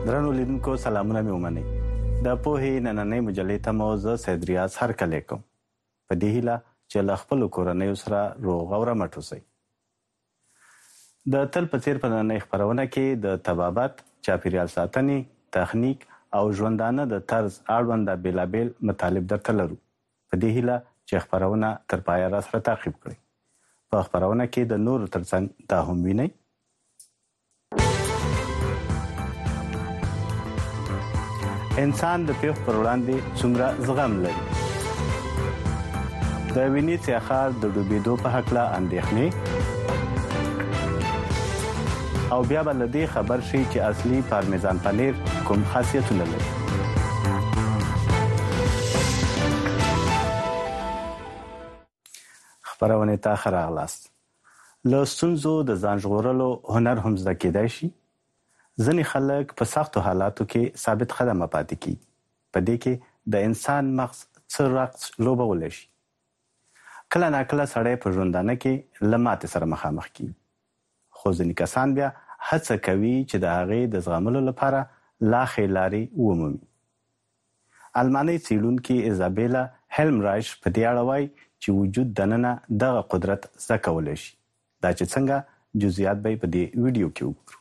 درنو لیدونکو سلامونه مې ومنئ. د پوهې نننۍ مجلې ته مو زه سید ریاض هرکلی کوم. په دې هیله چې له خپلو کورنیو سره روغ او رمټ اوسئ. د تل په څېر په نننۍ خپرونه کې د طبابت، چاپیریال ساتنې، تخنیک او ژوندانه د طرز اړونده بېلابېل مطالب درته لرو. په دې هیله چې خپرونه تر پایه راسره تعقیب کړئ. په خپرونه کې د نورو ترڅنګ دا هم وینئ: انسان د پیښو پر وړاندې څومره زغم لري. د وینیسیا ښار د ډوبېدو په هکله اندېښنې، او بیا به له دې خبر شي چې اصلي پارمیزان پنیر کوم خاصیتونه لري. خپرونې ته ښه راغلاست. له ستونزو د ځان ژغورلو هنر هم زده کېدای شي. ځینې خلک په سختو حالاتو کې ثابت قدمه پاتې کیږي. په دې کې د انسان مغز څه رقص لوبولی شي. کله ناکله سړی په ژوندانه کې له ماتې سره مخامخ کیږي، خو ځینې کسان بیا هڅه کوي چې د هغې د زغملو لپاره لا ښې لارې ومومي. المانۍ څېړونکې ایزابیلا هیلمرایش په دې اړه وایي چې وجود دننه دغه قدرت زده کولی شي. دا چې څنګه، جزئیات به یې په دې ویډیو کې وګورو.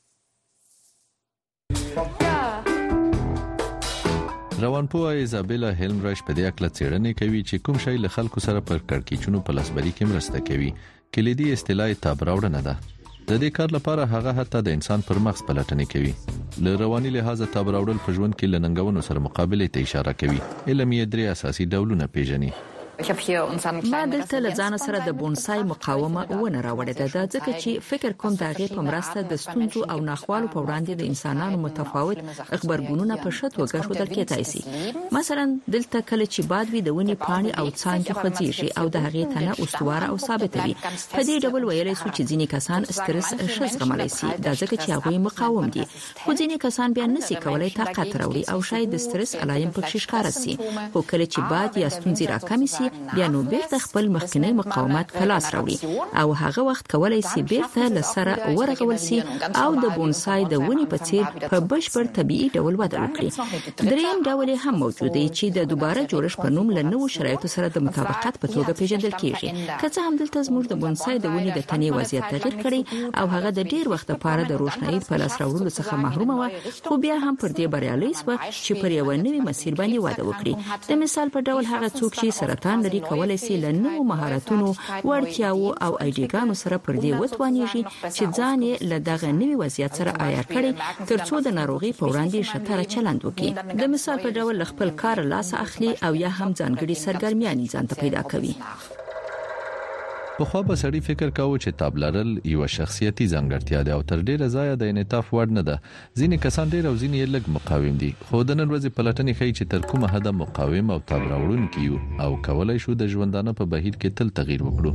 روانپوه ایزابیلا هیلمرایش په دې اړه څېړنې کوي چې کوم شی له خلکو سره پر کړکېچونو په لاسبري کې مرسته کوي. کلیدي اصطلاح تاب راوړنه ده. د دې کار لپاره هغه حتی د انسان پر مغز پلټنې کوي. له رواني لحاظه تاب راوړل په ژوند کې له ننګونو سره مقابله ته اشاره کوي. علم یې 3 اساسي ډولونه پیژني. ما دلته له ځان سره د بونسای مقاومه ونه راوړې ده، ځکه چې فکر کوم د هغې په مرسته د ستونزو او ناخوالو په وړاندې د انسانانو متفاوت غبرګونونه په ښه توګه ښودل کېدای شي. مثلا دلته کله چې باد وي، د ونې پاڼې او څانګې خوځېږي او د هغې تنه استواره او ثابته وي. په دې ډول ویلی شو چې ځینې کسان سترس ښه زغملی شي، دا ځکه چې هغوی مقاوم دي، خو ځینې کسان بیا نشي کولی طاقت راوړي او شاید د سترس علایم پکې ښکاره شي. خو کله چې باد یا ستونزې راکمې شي، بیا نو بیرته خپل مخکنی مقاومت په لاس راوړي او هغه وخت کولای شي بیرته له سره ورغول شي او د بونسای د ونې په څیر په بشپړ طبيعي ډول وده وکړي. دریم ډول هم موجود دی چې د دوباره جوړښت په نوم له نوو شرایطو سره د مطابقت په توګه پیژندل کیږي. که څه هم دلته زموږ د بونسای د ونې د تنې وضعیت تغیر کړي او هغه د ډیر وخت لپاره د روښنايي په لاس راوړلو څخه محروم و، خو بیا هم پر دې بریالي شو چې پر یو نوي مسیر باندې وده وکړي. د مثال په ډول هغه څوک چې سرطان لري کولای شي له نوو مهارتونو، وړتیاو او ایډیګانو سره پر دې وتوانیږي چې ځان یې له دغه نوي وضعیت سره عیار کړي ترڅو د ناروغي په وړاندې شتره چلند وکړي. د مثال په ډول خپل کار لاس اخلي او یا هم ځانګړي سرګرمیانې ځان ته پیدا کوي. په خو به سړی فکر کاوه چې تاب لرل یو شخصیتي ځانګړتیا ده او تر ډیره ځایه د انعطاف وړ نه ده. ځینې کسان ډیر او ځینې لږ مقاوم دي، خو د نن ورځې پلټنې ښیي چې تر کومه حده مقاوم او تاب راوړونکي یو او کولای شو د ژوندانه په بهیر کې تل تغییر وکړو.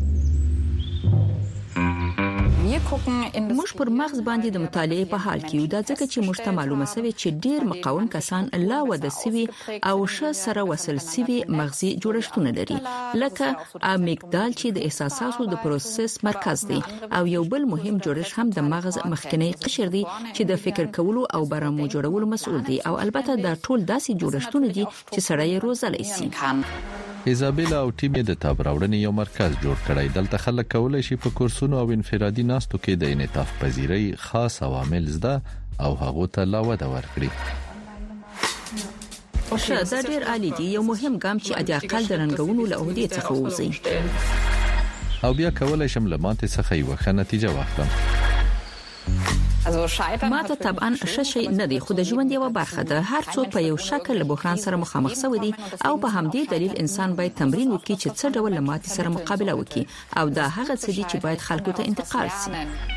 موږ پر مغز باندې د مطالعې په حال کې یو، دا ځکه چې موږ ته معلومه شوې چې ډیر مقاوم کسان لا وده سوي او ښه سره وصل سوي مغزي جوړښتونه لري، لکه امیګدال چې د احساساتو د پروسس مرکز دی، او یو بل مهم جوړښت هم د مغز مخکنی قشر دی چې د فکر کولو او برنامو جوړولو مسؤل دی، او البته دا ټول داسې جوړښتونه دي چې سړی روزلی شي. ایزابیلا او ټیم د تاب راوړنې یو مرکز جوړ کړی. دلته خلک کولای شي په کورسونو او انفرادي ناستو کې د انعطاف پذیرۍ خاص عوامل زده او هغه ته لا وده ورکړي. دا ډیر عالی دی، یو مهم ګام چې د اقل د رنګونو له عهدې څخه ووځي او بیا کولای شم له ماتې څخه یو ښه نتیجه واخلم. ما ته طبعا ښه شی نه دی، خو د ژوند یوه برخه ده. هر څوک په یو شکل له بحران سره مخامخ شوی دی او په همدې دلیل انسان باید تمرین وکړي چې څه ډول له ماتې سره مقابله وکړي، او دا هغه څه دي چې باید خلکو ته انتقال شي.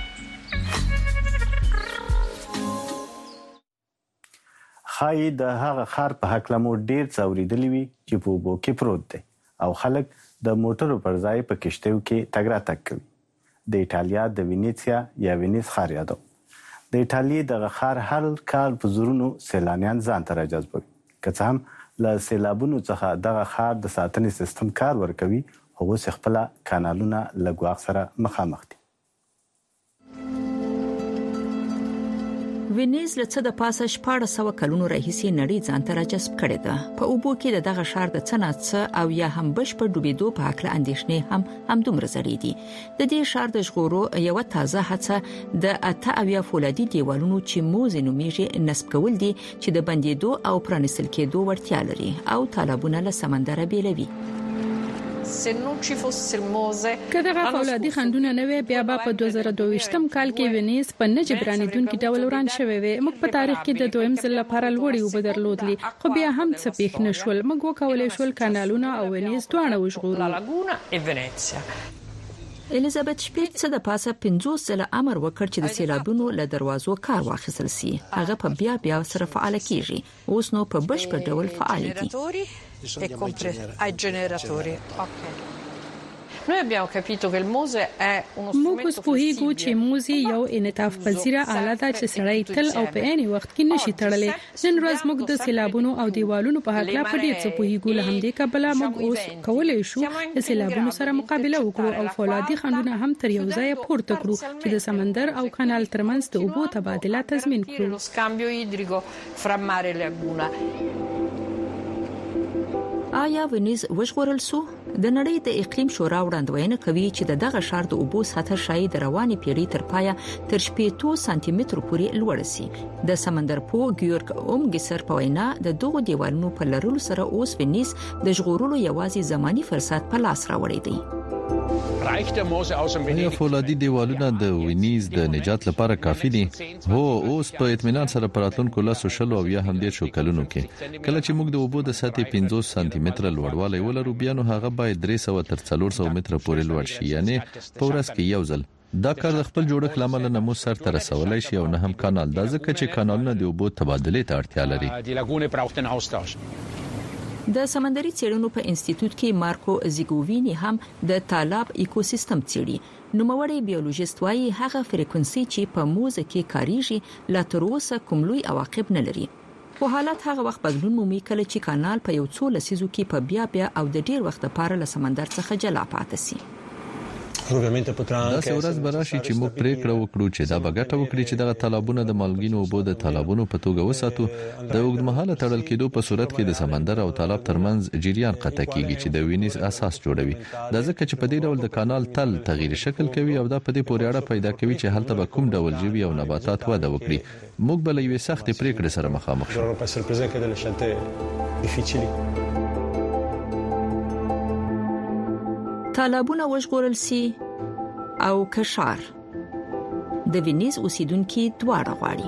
ښایي د هغه ښار په هکله مو ډیر څه اورېدلي وي چې په اوبو کې پروت دی او خلک د موټرو پر ځای په کشتیو کې تګ راتګ کوي. د ایټالیا د وینیسیا یا وینیس ښار یادو. د ایټالیا دغه ښار هر کال په زورونو سیلانیان ځان ته راجذبوي. که څه هم له سیلابونو څخه دغه ښار د ساتنې سیستم کار ورکوي، هغوی خپله کانالونه له ګواښ سره مخامخ دي. وینیز له څه د پاسه 1400 کلونو راهیسې نړۍ ځان ته راجذب کړې ده. په اوبو کې دغه ښار د څناڅه او یا هم بشپړ ډوبېدو په حق له اندېښنې هم دومره زړې دي. د دې ښار د ژغورو یو تازه هڅه د 88 فولادي دیوالونو چې موزه نومیږي نصب کول دي چې د بندیدو او پرانیستل کېدو وړتیا لري او طالبونه له سمندر بیلوي. کله فولادي خندونه نه وي بیا په 2022م کال کې وینیز په نجبرانیدونکو ډول وران شوی وي. موږ په تاریخ کې د دویم ځل لپاره لوړی وبدرلودلی خو بیا هم څه پیښ نشول. موږ وکولای شول کانالونه او وینیز دواړه وژغورو. الیزابت شپیټ څه د پاسه 50 ځله امر وکړ چې د سیلابونو له دروازو کار واخیستل شي. هغه په بیا سره فعال کیږي. اوس نو په بشپړ ډول فعال دي. موږ اوس پوهیږو چې موزه یو انعطاف پذیره آله ده چې سړی تل او په عین وخت کې نشي تړلی. نن ورځ موږ د سیلابونو او دیوالونو په حق لا پدې څه پوهیږو. له همدې کبله موږ اوس کولای شو د سیلابونو سره مقابله وکړو او فولادي خندونه هم تر یو ځای پورته کړو چې د سمندر او کانال ترمنځ د اوبو تبادله تضمین کړو. آیا وینیز وژغورل سو؟ د نړۍ د اقلیم شورا وړاندوینه کوي چې دغه ښار د اوبو سطح شاید د رواني پیړۍ تر پایه تر 8 سانتي متر پورې لوړ شي. د سمندر په ګیورګ اومګسر په وینا د دوه دیوالونو په لرلو سره اوس وینیز د ژغورلو یوازې زماني فرصت په لاس راوړی دی. آیا فولادي دیوالونه د وینیز د نجات لپاره کافي دي؟ هو، اوس په اطمینان سره پراتلونکو لاسو شلو او یا هم ډیر شو کلونو کې کله چې موږ د اوبو د سطح 50 سانتي متر لوړوالی ولرو بیا نو هغه باید 300 تر 400 متر پورې لوړ شي. یعنی په ورځ کې یو ځل. دا کار د خپل جوړښت لامل نه مو سر تر رسولای شي او نه هم کانال. دا ځکه چې کانالونه د اوبو تبادله ته اړتیا لري. د سمندري څېړنو په انسټیټیوټ کې مارکو زیګووینی هم د تالاب ایکوسیستم څېړي. نوموړی بیولوژیست وايي هغه فریکونسي چې په موزه کې کاریږي لا تر اوسه کوم لوی عواقب نه لري. خو حالت هغه وخت بدلون مومي کله چې کانال په یو څو لسیزو کې په بیا او د ډیر وخت لپاره له سمندر څخه جلا پاتې شي. دا څورز براشي چې موږ پریکړه وکړو چې دا بغټه وکړي چې دغه تالابونه د مالګینو اوبو د تالابونو په توګه وساتو. د اوږدمهاله تړل کېدو په صورت کې د سمندر او تالاب ترمنځ جریان قطع کیږي چې د وینیز اساس جوړوي. دا ځکه چې په دې ډول د کانال تل تغییر شکل کوي او دا په دې پورې اړه پیدا کوي چې هلته به کوم ډول ژوي او نباتات وده وکړي. موږ به له یوې سختې پریکړې سره مخامخ شو. طالبونه وژغورل سي او کشار د وینیز اوسیدونکو دواړه غواړي.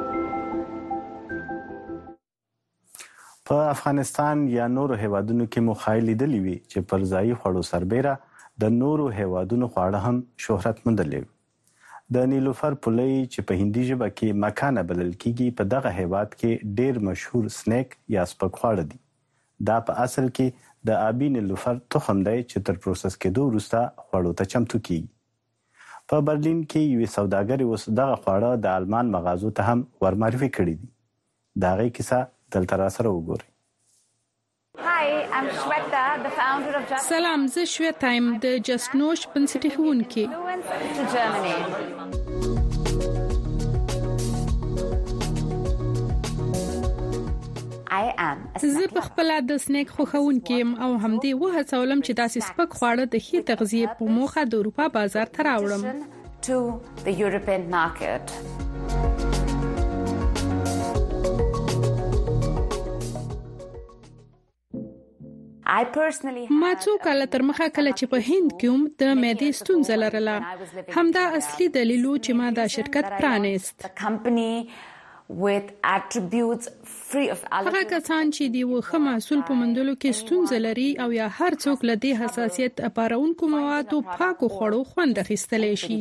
په افغانستان یا نورو هیوادونو کې مخایل لیدلې وي چې پر ځای خوړو سربېره د نورو هیوادونو خواړه هم شهرت موندلې. د نیلوفر پولې چې په هندي ژبه کې مکانه بلل کیږي په دغه هیواد کې ډیر مشهور سنیک یا سپک خواړه دي. دا په اصل کې د آبی نیلوفر تخم دی چې تر پروسس کېدو وروسته خوړو ته چمتو کیږي. په برلین کې یو سوداګر اوس دغه خواړه د آلمان مغازو ته هم ورمعرفي کړي دي. دا غي کیسه دلته را سره وګورئ. سلام، زه شویتا یم د جسنوش بنسټي ښوونکې. زه په خپل د سنیک خوښونکې یم او همدې وهڅولم چې داسې سپک خواړه د ښې تغذیې په موخه د اروپا بازار ته راوړم. ما څو کاله تر مخه کله چې په هند کې هم د معدې ستونزه لرله. همدا اصلي دلیل و چې ما دا شرکت پرانیست. هغه کسان چې دی وخه محصول په مندلو کې ستونزه لري او یا هر څوک له دې حساسیت اپارونکو موادو پاکو خوړو خوند اخیستلی شي.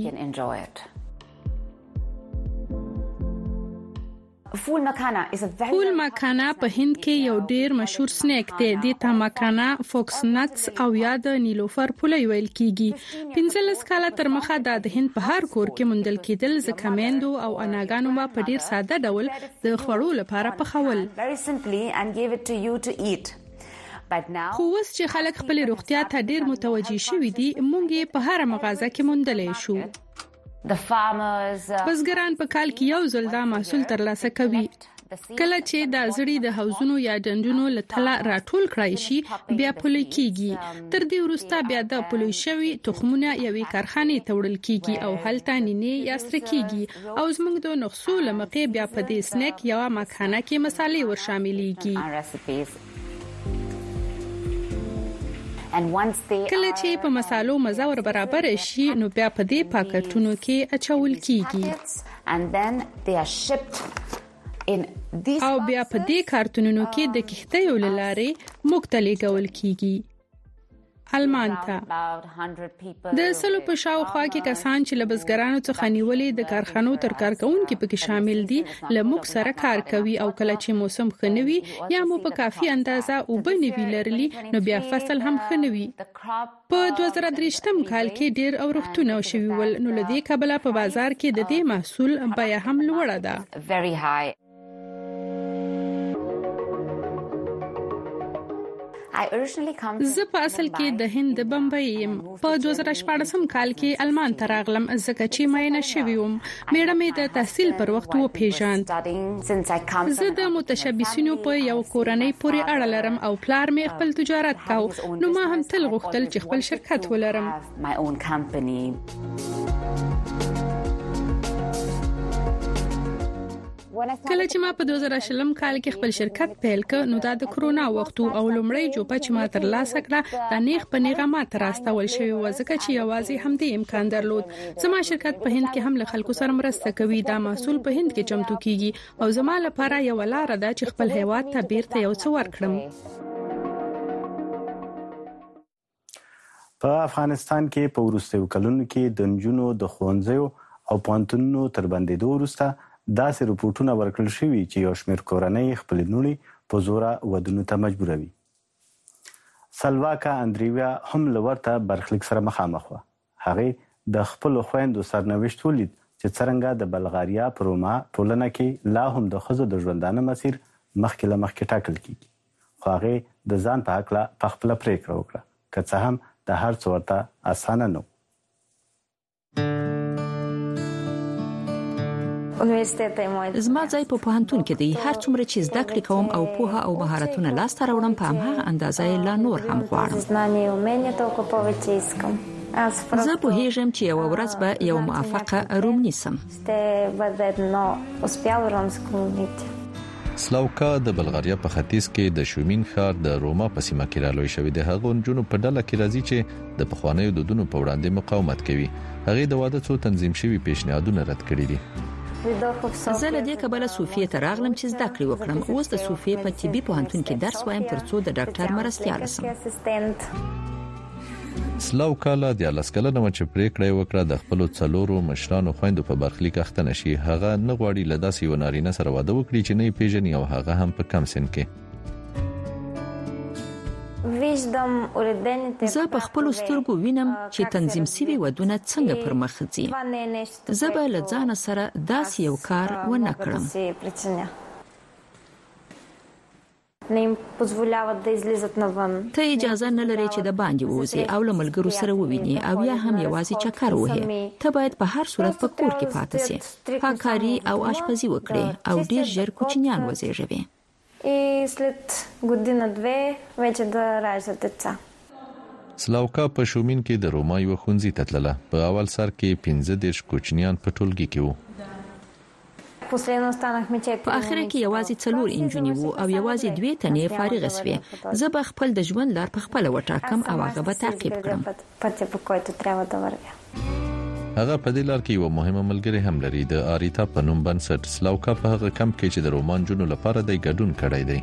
فول مکانا په هند کې یو ډیر مشهور سنیک دی. د تا مکانا فوکس نټس او یا د نیلوفر پولې ویل کیږي. 15 کاله تر مخه د هند په هر کور کې مندل کېدل، ځکه میندو او اناګانو ما په ډیر ساده ډول د خوړو لپاره پخول. خو اوس چې خلک خپل روغتیا ته ډیر متوجي شوي دي، موږ یې په هر مغازه کې موندلی شو. بزګران په کال کې یو ځل دا محصول ترلاسه کوي. کله چې د زړی د حوزونو یا ډنډونو لټله راټول کړای شي بیا پلي کیږي. تر دې وروسته بیا د پلي شوی تخمونه یوې کارخانه ته وړل کیږي او هلته نینې یا سره کیږي او زموږ د نقصو لمقې بیا په دې سنیک یا مکانه کې مصالې ور شاملېږي. کله چې په مصالو مزه ور برابر شي نو بیا په دې پاکټونو کې اچول کیږي او بیا په دې کارتونونو کې د کښتیو لارې مختلفول کیږي. آلمان ته د سلو په شاوخوا کې کسان چې لبزګرانو څخه نیولې د کارخانو تر کارکونکو پکې شامل دي لموږ سره کار کوي او کله چې موسم خنوي یا مو په کافي اندازه او بنوي لرلي نو بیا فصل هم خنوي. په 2023 کال کې ډیر اورښتونه شوي ول نو لدې کبله په بازار کې د دې محصول بیه هم لوړه ده. زه په اصل کې د هند بمبئی يم. په 2014 کال کې آلمان ته راغلم ځکه چې مینه شوی وم. میړه مې د تحصیل پر وخت و پیژاند. زه د متشبثینو په یو کورنۍ پورې اړه لرم او پلار مې خپل تجارت کاو نو ما هم تل غوښتل چې خپل شرکت ولرم. کله چې ما په 2020 کال کې خپل شرکت پیل کړ نو دا د کرونا وخت او لومړی جوپه چې ما ترلاسه کړه د نیغ په نیغه ما تراستول شوی و ځکه چې یوازې هم د امکان درلود. زما شرکت په هند کې هم له خلکو سره مرسته کوي. دا محصول په هند کې چمتو کیږي او زما لپاره یو لار ده چې خپل هیواد ته بیرته یو څه ورکړم. په افغانستان کې په وروستیو کلونو کې د نجونو د ښوونځیو او پوهنتونونو تر بندېدو وروسته داسې رپورټونه ورکړل شوي چې یو شمېر کورنۍ خپلې لوڼې په زوره ودونو ته مجبوروي. سلواکا اندریویا هم له ورته برخلیک سره مخامخ وه. هغې د خپلو خویندو سرنوشت ولید چې څرنګه د بلغاریا په روما ټولنه کې لا هم د ښځو د ژوندانه مسیر مخکې له مخکې ټاکل کیږي. خو هغې د ځان په هکله پخپله پرېکړه وکړه که څه هم د هر څه ورته اسانه نه و. زما ځای په پوهنتون کې دی. هر څومره چې زده کړې کوم او پوهه او مهارتونه لاسته راوړم په هماغه اندازه لا نور هم غواړم. زه پوهیږم چې یو ورځ به یو موفقه روم نیسم. سلاوکا د بلغاریا په ختیځ کې د شومین ښار د روما په سیمه کې رالوی شوی د هغو نجونو په ډله کې راځي چې د پخوانیو دودونو په وړاندې مقاومت کوي. هغه د واده څو تنظیم شوی پیشنهادونه رد کړي دي. زه له دې کبله صوفیه ته راغلم چې زده کړې وکړم. اوس د صوفیه په طبي پوهنتون کې درس وایم ترڅو د ډاکټر مرستیال شم. سلاوکا له 14 کلنه چې پریکړه وکړه د خپل څلورو مشرانو خويندو په برخلیک اخته نشي. هغه نه غواړي له داسې ونارینه سره واده وکړي چې نه پیژني او هغه هم په کم سن کې. زه په خپل سترګو وینم چې تنظیم سوي ودونه څنګه پر مخ ځي. زه به له ځان سره داسې یو کار ونه کړم. ته اجازه نه لري چې د باندې ووځي او له ملګرو سره وویني او یا هم یوازې چکر وهي. ته باید په هر صورت په کور کې پاتې سې، پاککاري او آشپزي وکړې او ډیر ژر کوچنیان وزېږوي. سلاوکا په شومین کې د روما یو ښوونځي ته تلله. په اول سر کې 15 کوچنیان په ټولګي کې وو. په اخر کې یوازې 4 انجونی وو او یوازې 2 تنې فارغ شوې. زه به خپل د ژوند لار په خپل وټاکم او هغه به تعقیب کړم. هغه په دې لار کې یو مهمه ملګری هم لري، د آریتا په نوم بنسټ. سلاوکا په هغه کمپ کې چې د رومان جنونو لپاره د ګډون کړی دی.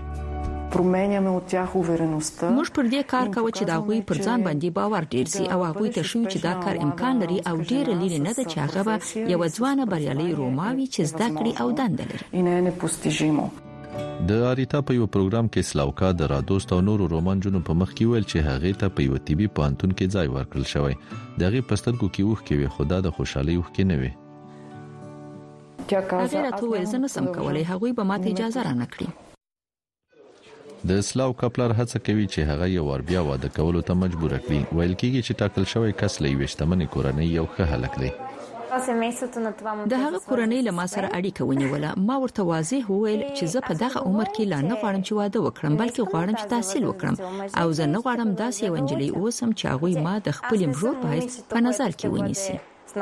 موږ پر دې کار کوو چې دا غوي پر ځان باندې باور ډیر سي او هغه ته شو چې دا کار امکان لري او ډیر لري نه ده چې هغه به یو ځوانه بریالي روماوي چې زده کړي او دند لري. د آریتا په یو پروګرام کې سلاوکا د رادوست او نورو رومان جنونو په مخ کې ویل چې هغه ته په یو طبي پوهنتون کې ځای ورکړل شوی. دغه پسترګو کې وښ کې وي خدا د خوشحالي وښ کې نه وي. هغه راته ویل زه نه سم کولای، هغه به ماته اجازه را نکړي. د سلاوکا پلار هڅه کوي چې هغه یو ور بیا واده کولو ته مجبور کړي. ویل کېږي چې ټاکل شوی کس له وشتمنې کورنۍ یو ښه هلک دی. د هغه کورنۍ له ما سره اړیکه ونیوله. ما ورته واضح وویل چې زه په دغه عمر کې لا نه غواړم چې واده وکړم، بلکې غواړم چې تحصیل وکړم او زه نه غواړم داسې یو نجلۍ اوسم چې هغه ما د خپل مور په حیث په نظر کې ونیسي.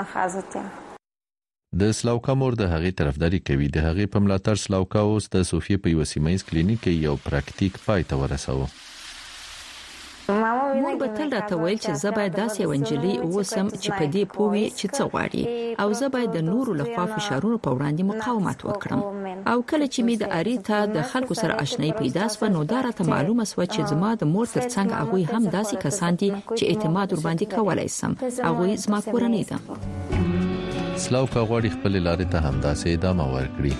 د سلاوکا مور د هغې طرفداري کوي. د هغې په ملاتړ سلاوکا اوس د صوفیه په یو سیمایي کلینیک کې یو پراکټیک پای ته ورساوه. مور به تل راته ویل چې زه باید داسې یو نجلۍ اوسم چې په دې پوهې چې څه غواړي او زه باید د نورو لخوا فشارونو په وړاندې مقاومت وکړم. او کله چې می د اړیته د خلکو سره آشنایی پیدا شو نو دا راته معلومه شو چې زما د مور ترڅنګ هغه هم داسې کسان دي چې اعتماد ور باندې کولای شم. هغه زما کورنۍ ده. سلاوکا غواړي خپل لارې ته همداسې ادامه ورکړي.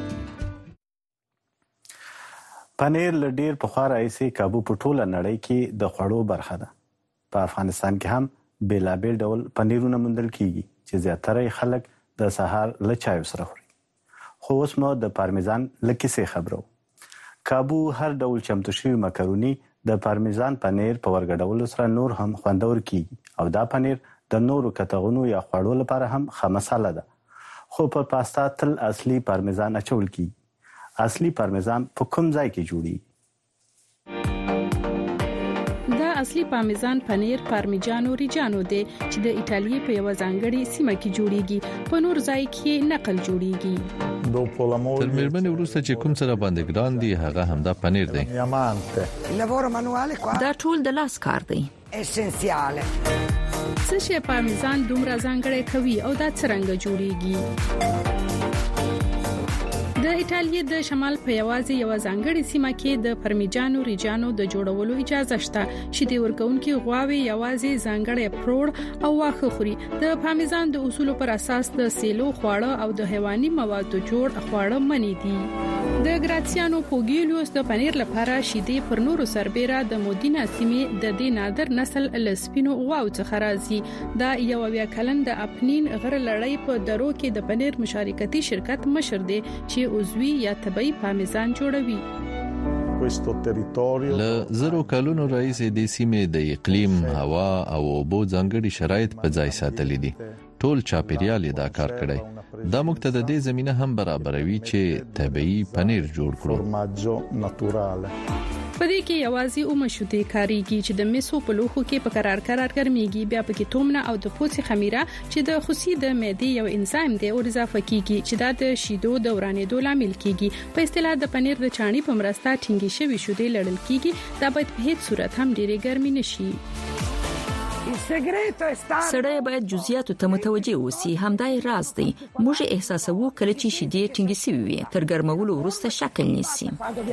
پنیر له ډیر پخوا راهیسې کابو په ټوله نړۍ کې د خوړو برخه ده. په افغانستان کې هم بیلابیل ډول پنیرونه موندل کیږي چې زیاتره خلک د سهار له چایو سره خوري. خو اوس مو د پارمیزان له کیسې خبرو. کابو هر ډول چمتو شوی مکروني د پارمیزان پنیر په ورګډولو سره نور هم خوندور کیږي او دا پنیر د نورو کتغونو یا خوړو لپاره هم ښه مساله ده. خو په پاستا تل اصلي پارمیزان اچول کیږي. اصلي پارمیزان په کوم ځای کې جوړیږي؟ دا اصلي پارمیزان پنیر پارمیجانو ریجانو دی چې د ایتالیا په یو ځانګړي سیمه کې جوړیږي. په نور ځای کې نقل جوړیږي. تر مېرمنې وروسته چې کوم سره باندې ګران دی هغه همدا پنیر دی. دا ټول د لاس کار دی. څه شی پارمیزان دومره ځانګړی کوي او دا څنګه جوړیږي؟ د ایتالیا د شمال په یوازې یو ځانګړي سیمه کې د پارمیجانو ریجانو د جوړولو اجازه شته. شیدې ورکونکي غواوي یوازې ځانګړي پروړ او واخه خوري. د پارمیزان د اصولو پر اساس د سیلو خواړه او د حیواني موادو جوړ خواړه منې دي. د ګراتسیانو پوګیلیوس د پنیر لپاره شیدې پر نورو سربېره د مودینا سیمې د دې نادر نسل لسپینو غواو څخه راځي. دا یو بیا کلن د اپنین غره لړۍ په درو کې د پنیر مشارکتي شرکت مشر دی چې عضوي یا طبي پارمیزان جوړوي. له زرو کلونو راهیسې د سیمې د اقلیم، هوا او اوبو ځانګړي شرایط په ځای ساتلي دي. ټول چاپیریال دا کار کړی. دا موږ ته د دې زمينه هم برابروي چې طبيعي پنیر جوړ کړو. په دې کې یوازې مشودې کاریږي چې د میسو په لوخو کې په قرار ګرميږي. بیا پکې تومنه او د پوڅې خمیره چې د خصي د معدې یو انزایم دی او اضافه کیږي چې دا د شیدو دورانېدو لامل کیږي. په اصطلاح د پنیر د چاڼي په مرسته ټینګې شوی شیدې لړل کیږي. دا باید په هیڅ صورت هم ډېرې ګرمي نشي. سړی باید جزئیاتو ته متوجه اوسي. همدا راز دی. موږ احساسوو کله چې شیدې ټینګې شوي وي تر ګرمولو وروسته شکل نیسي.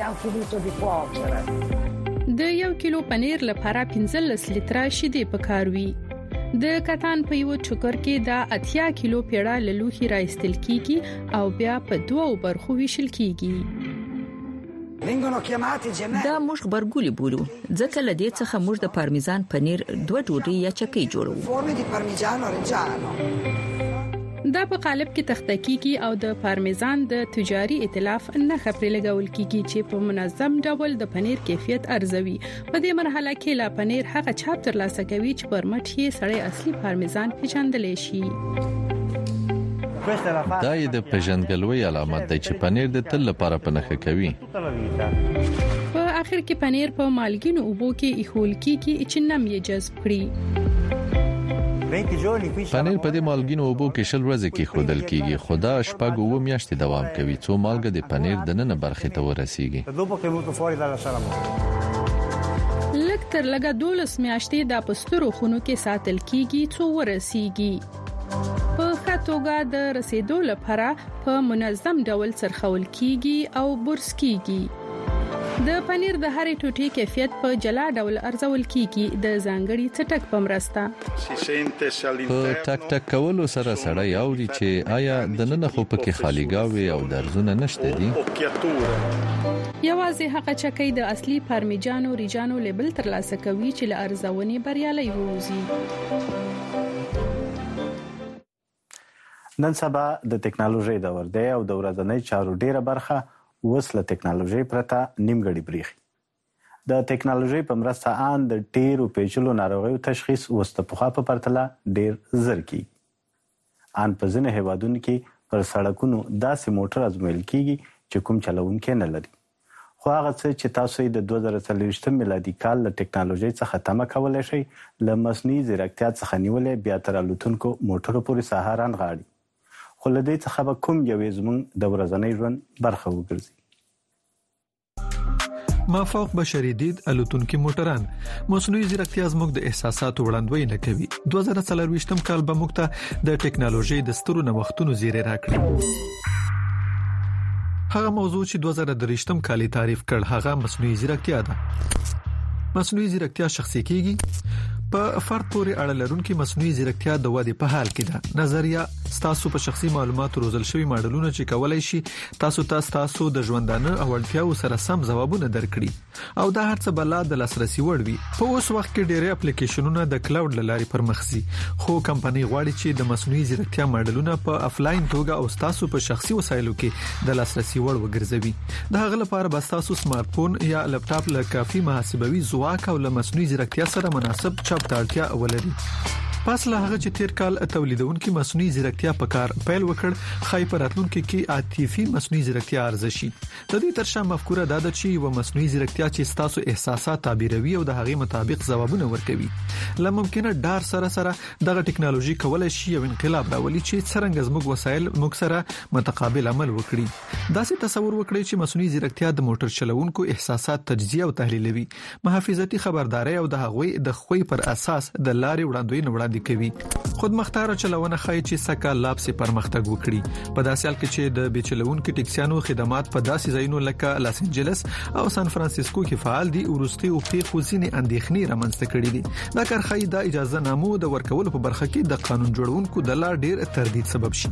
د 1 کیلو پنیر لپاره 15 لیتره شیدې پکاروي. د کتان په یو ټوکر کې دا 80 کیلو پیړه لوخي راایستل کیږي او بیا په دوه برخو ویشل کیږي. دا موږ خبرګولي بولو ځکه لدې څخه موږ د پارمیزان پنیر دوه ډوډۍ یا چکې جوړو. دا په قالب کې تخته کیږي او د پارمیزان د تجاري ائتلاف نه خبرې لګول کیږي چې په منظم ډول د پنیر کیفیت ارزوي. په دې مرحله کې لا پنیر هغه چاپ ترلاسه کوي چې پر مټ یې سړی اصلي پارمیزان پیژندل شي. دا د پیژندګلوي علامت دی چې پنیر د تل لپاره پنهخه کوي. په اخر کې پنیر په مالګینو اوبو کې ایښول کیږي چې نم یې جذب کړي. پنیر په دې مالګینو اوبو کې 20 ورځې کې خودل کیږي. خدا شپږ او میاشتې دوام کوي څو مالګه د پنیر د نن برخې ته ورسیږي. لږ تر لږه 12 میاشتې د پسترو خونو کې ساتل کیږي څو ورسیږي. په خاطوګه د رسیدو لپاره په منظم ډول سرخول کیږي او برس کیږي. د پنیر د هرې ټوټې کیفیت په جلا ډول ارزول کیږي د ځانګړي څټک په مرسته. په ټک ټک کولو سره سړی اوري چې آیا د نن خو پکې خالیګاوي او درزونه نشته دي. یوازې هغه چکې د اصلي پارمیجانو ریجانو لیبل ترلاسه کوي چې له ارزونې بریالي ووزي. نن سبا د ټکنالوژي دور دی او د ورځنۍ چارو ډیره برخه اوس له ټکنالوژي پرته نیمګړی بریښي. د ټکنالوژي په مرسته ان د ډیرو پیچلو ناروغیو تشخیص اوس د پخوا په پرتله ډیر زر کیږي. ان په ځینې هیوادونو کې پر سړکونو داسې موټر ازمویل کیږي چې کوم چلوونکی نه لري. خو هغه څه چې تاسو د 2023 میلادي کال له ټکنالوژي څخه تمه کولای شئ له مصنوعي ځیرکتیا څخه نیولې بیا تر الوتونکو موټرو پورې سهاران غاړي. خو له دې څخه به کوم یوې زموږ د ورځني ژوند برخه وګرځي. مافوق بشري دید الوتونکي موټران مصنوعي ځیرکتیا زموږ د احساساتو وړاندوینه کوي. 2023م کال به موږ ته د ټکنالوژي د سترو نوښتونو زیری راکړي. هغه موضوع چې 2023م کال تعریف کړ هغه مصنوعي ځیرکتیا ده. مصنوعي ځیرکتیا شخصي کیږي په فرد پورې اړه لرونکي مصنوعي ځیرکتیا د ودې په حال کې ده. نظریه تاسو په شخصي معلوماتو روزل شوی ماډلونه چې کولای شي تاسو د ژوندانه او اړتیاو سره سم ځوابونه درکړي او دا هر څه بل د لاسرسي وړ وي. په اوس وخت کې ډېری اپلیکیشنونه د کلاود لارې پرمخزي خو کمپنۍ غواړي چې د مصنوعي ځیرکتیا ماډلونه په افلاین توګه او تاسو په شخصي وسایلو کې د لاسرسي وړ وګرځوي. د هغه لپاره به تاسو سمارټ فون یا لپټاپ له کافي محاسبوي ځواک او له مصنوعي ځیرکتیا سره مناسب چاپټارتیا ولري. پس له هغه چې تیر کال تولیدونکو مصنوعي ځیرکتیا په کار پیل وکړ خای پراتلونکو کې عاطفي مصنوعي ځیرکتیا ارزشي. د دې ترشا مفکوره دا ده چې و مصنوعي ځیرکتیا چې تاسو احساسات تعبیروي او د هغې مطابق ځوابونه ورکوي. لممکنه ډار سره دغه ټکنالوژي کولای شي یو انقلاب راولي چې څنګه زموږ وسایل موږ سره متقابل عمل وکړي. داسې تصور وکړئ چې مصنوعي ځیرکتیا د موټر چلوونکو احساسات تجزیه او تحلیلوي، محافظتي خبرداري او د هغوی د خوې پر اساس د لارې وړاندوینه وړاندې کوي. خودمختار چلوونه خای چې سکه لاب سي پرمختګ وکړي. په داسې حال کې چې د بیچلونکو ټکسیانو خدمات په داسې ځایونو لکه لاس انجلس او سان فرانسیسکو کې فعال دي، ورستي او پیښو ځینې اندېښنې رامنځته کړې دي. دا کار خای د اجازه نامو د ورکولو په برخه کې د قانون جوړونکو د لا ډېر تردید سبب شي.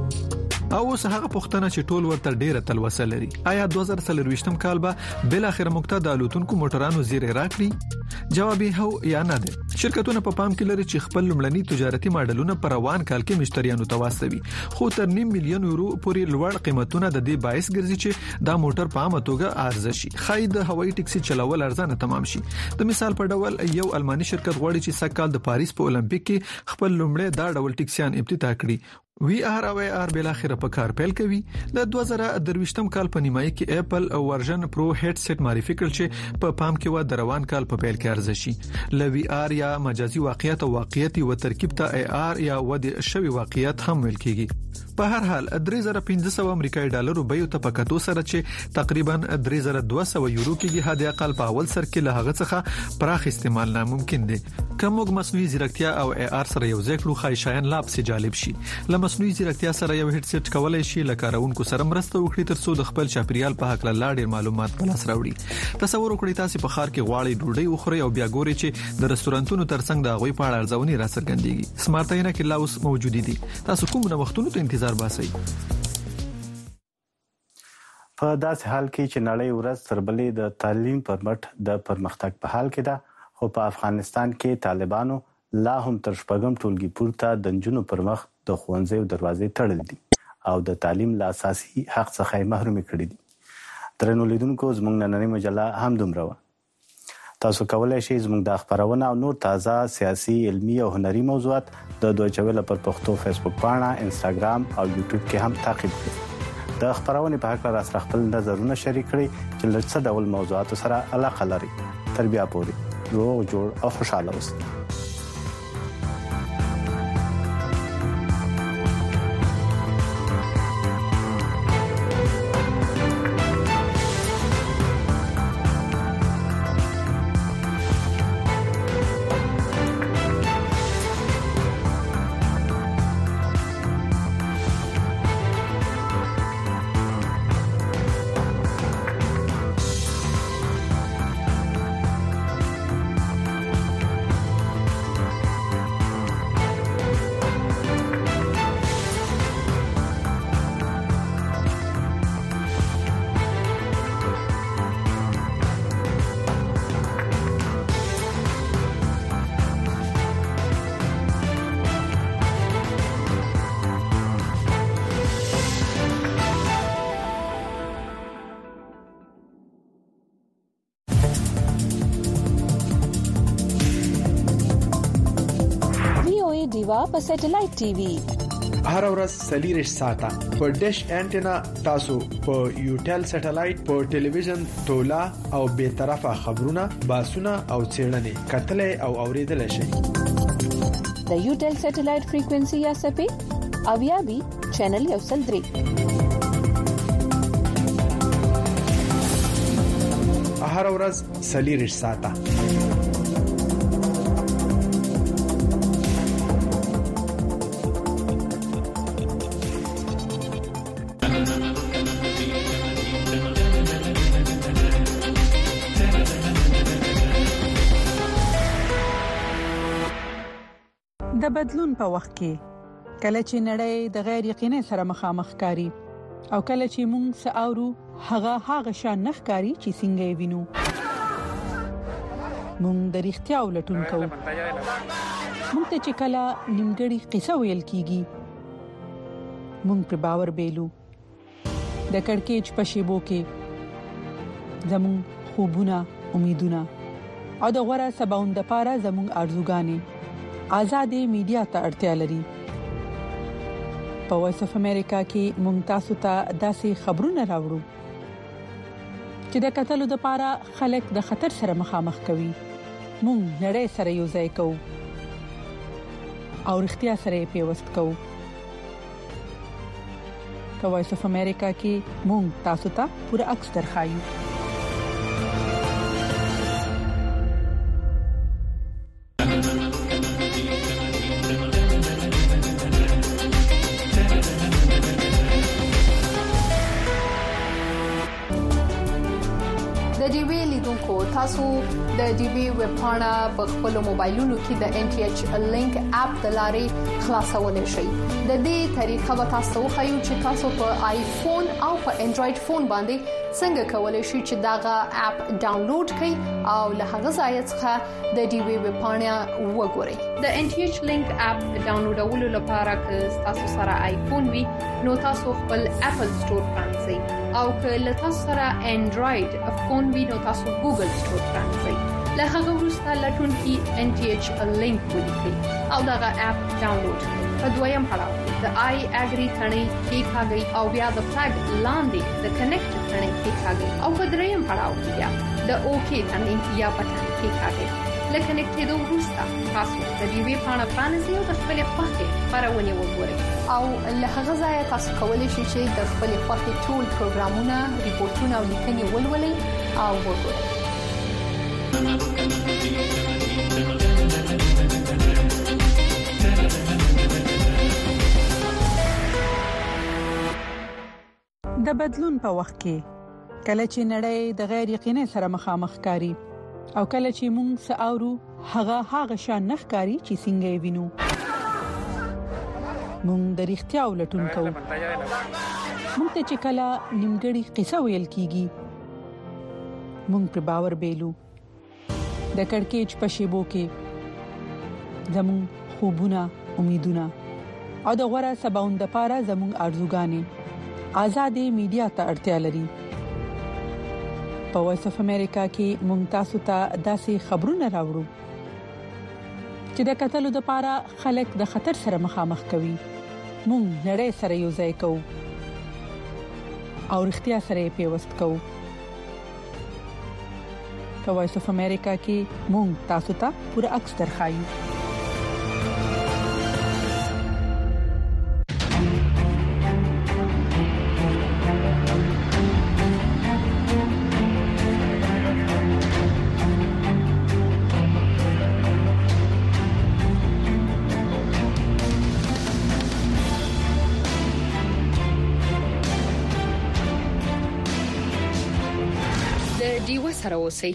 او هغه پوښتنه چې ټول ورته ډیره تلوسه لري، آیا 2023م کال به بل اخر مقته د الوتونکو موټرانو زیری راکړي؟ جواب یې هو یا نه ده. شرکتونه په پام کې لري چې خپل لمړني تجارتي ماډلونه پر روان کال کې مشتریانو ته واستوي، خو تر 9 ملیون یورو پورې لوړ قیمتونه د دې باعث ګرځي چې دا موټر په عامه توګه ارزشي. خای د هوایي ټکسي چلول ارزانه تمام شي. د مثال په ډول یو الماني شرکت غواړي چې سکهال د پاریس په اولمپیک کې خپل لمړی دا ډول ټکسیان افتتاح کړي. وی آر او آر بل اخر په کار پیل کوي. د 2023م کال په نیمایي کې اپل او ورژن پرو هډ سیټ معرفي کړ چې په پام کې و د روان کال په پیل کې ارزشي. لوی آر یا مجازي واقعیت او واقعیت و ترکیب ته ای آر یا ود شوی واقعیت هم ویل کیږي. په هر حال 3500 امریکایي ډالرو بیو ته پکاتو سره چې تقریبا 3200 یورو کېږي، هدا اقل په اول سر کې له هغه څخه پراخ استعمال ناممکن دی. کوم مصنوعي ځیرکتیا او ای آر سره یو ځای کړو خایشایان لاب سي جالب شي. مصنوعي ځیرکتیا سره یو هډ سیټ کولای شي لکه کارونکو سره مرسته وکړي ترڅو د خپل چاپیریال په حق له لاړ معلومات په لاس راوړي. تصور وکړئ تاسو په ښار کې غواړئ ډوډۍ وخورئ او بیا ګورئ چې د رستورانتونو ترڅنګ د غوي په اړه ارزونې را څرګندېږي. سمارټ عینه کې لا اوس موجود دي. تاسو کوم وختونو ته انتظار باسئ؟ په داسې حال کې چې نړۍ ورځ تر بلې د تعلیم پر مټ د پرمختګ په حال کې ده، خو په افغانستان کې طالبانو لا هم تر شپږم ټولګي پورته د نجونو پر مخ د ښوونځیو دروازې تړل دي او د تعلیم له اساسي حق څخه محروم کړي دي. درنو لیدونکو، زموږ نننۍ مجله هم دومره وه. تاسو کولای شئ زموږ د خبرونه او نور تازه سیاسي، علمي او هنري موضوعات د دویچه ویله پر پښتو فیسبوک پاڼه، انستګرام او یوټیوب کې هم تعقیب کړئ. د خبرونه په حق را خپل نظرونه شریک کړئ چې له څه ډول موضوعاتو سره علاقه لري. تر بیا پورې روغ جوړ او خوشاله اوسئ. ډیوا په سټلایټ ټي وي هر ورځ 4 ساعته په ډیش انټینا تاسو په یوټل سټلایټ په ټلویزیون تولا او به طرفه خبرونه باسونه او چیرنې کتلې او اوریدل شي د یوټل سټلایټ فریکوئنسي یا سپې او یا بي چینل یو سل 3 هر ورځ 4 ساعته د بدلون په وخت کې کله چې نړۍ د غیر یقیني سره مخامخ کاری او کله چې موږ ساورو هغه شان نخکاری چې څنګه یې وینو موږ د اړتیا ولټون کوو موږ ته چې کله نیمګړی قصه ویل کیږي موږ پر باور بیلو د کڑکېچ په شیبو کې زموږ خوبونه امیدونه او د غوړه سباوند لپاره زموږ ارزوګانې آزادې میډیا ته اړتیا لري په وایس اف امریکا کې موږ تاسو ته داسې خبرونه راوړو چې د قتلو د لپاره خلک د خطر سره مخامخ کوي موږ نړۍ سره یو ځای کوو او اړتیا سره پیوست کوو په وایس اف امریکا کې موږ تاسو ته پوره عکس درخایو تاسو د ډي بي ویب پاڼه په خپل موبایلونو کې د ان ټي ایچ لینک اپ د لارې خلاصولای شئ د دې طریقه به تاسو خایو چې تاسو په آیفون او په انډراید فون باندې څنګه کولای شئ چې داغه اپ ډاونلوډ کړئ او له هغه ځای څخه د ډي بي ویب پاڼه وګورئ د ان ټي ایچ لینک اپ ډاونلوډولو لپاره که تاسو سره آیفون وي نو تاسو خپل اپل سٹور پرانځئ او که له تاسو سره انډراید فون وي نو تاسو ګوګل سٹور پرانځئ له هغه وروسته لټون کې ان ټي ایچ لینک ولیکئ او داغه اپ ډاونلوډ کړئ په دویم پړاو د آی اګری ثنې کې ښاګي او بیا د فلګ لاندې د کنیکټ ثنې کې ښاګي او په دریم پړاو کې بیا د اوکی ثنې یا بټن کې ښاګي لکه کنیکټېدو وروسته تاسو د دې وی پاڼه پرانځئ او د خپل خوښې خبرونه وګورئ او له هغه ځای تاسو کولی شئ چې د خپل خوښې ټول پروګرامونه ریپورتونه او لیکنې ولولئ او وګورئ د بدلون په وخت کې کله چې نړۍ د غیر یقیني سره مخامخ کاری او کله چې موږ ساورو هغه شان نخکاری چې څنګه یې وینو موږ د اړتیا ولټون کوو موږ ته چې کله نیمګړی قصه ویل کیږي موږ پر باور بیلو د کڑکېچ په شیبو کې زموږ خوبونه امیدونه او د غوړه سباوند لپاره زموږ ارزوګانې آزادې میډیا ته اړتیا لري په وایس اف امریکا کې موږ تاسو ته داسې خبرونه راوړو چې د قتلو د لپاره خلک د خطر سره مخامخ کوي موږ نړۍ سره یو ځای کوو او اړتیا سره پیوست کوو په وایس اف امریکا کې موږ تاسو ته پوره عکس درخایو دیو سره اوسئ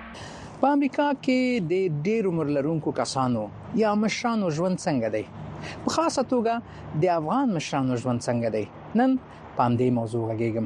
په امریکا کې د ډېر عمر لرونکو کسانو یا مشرانو ژوند څنګه دی؟ په خاصه توګه د افغان مشرانو ژوند څنګه دی نن په دې موضوع غږیږم.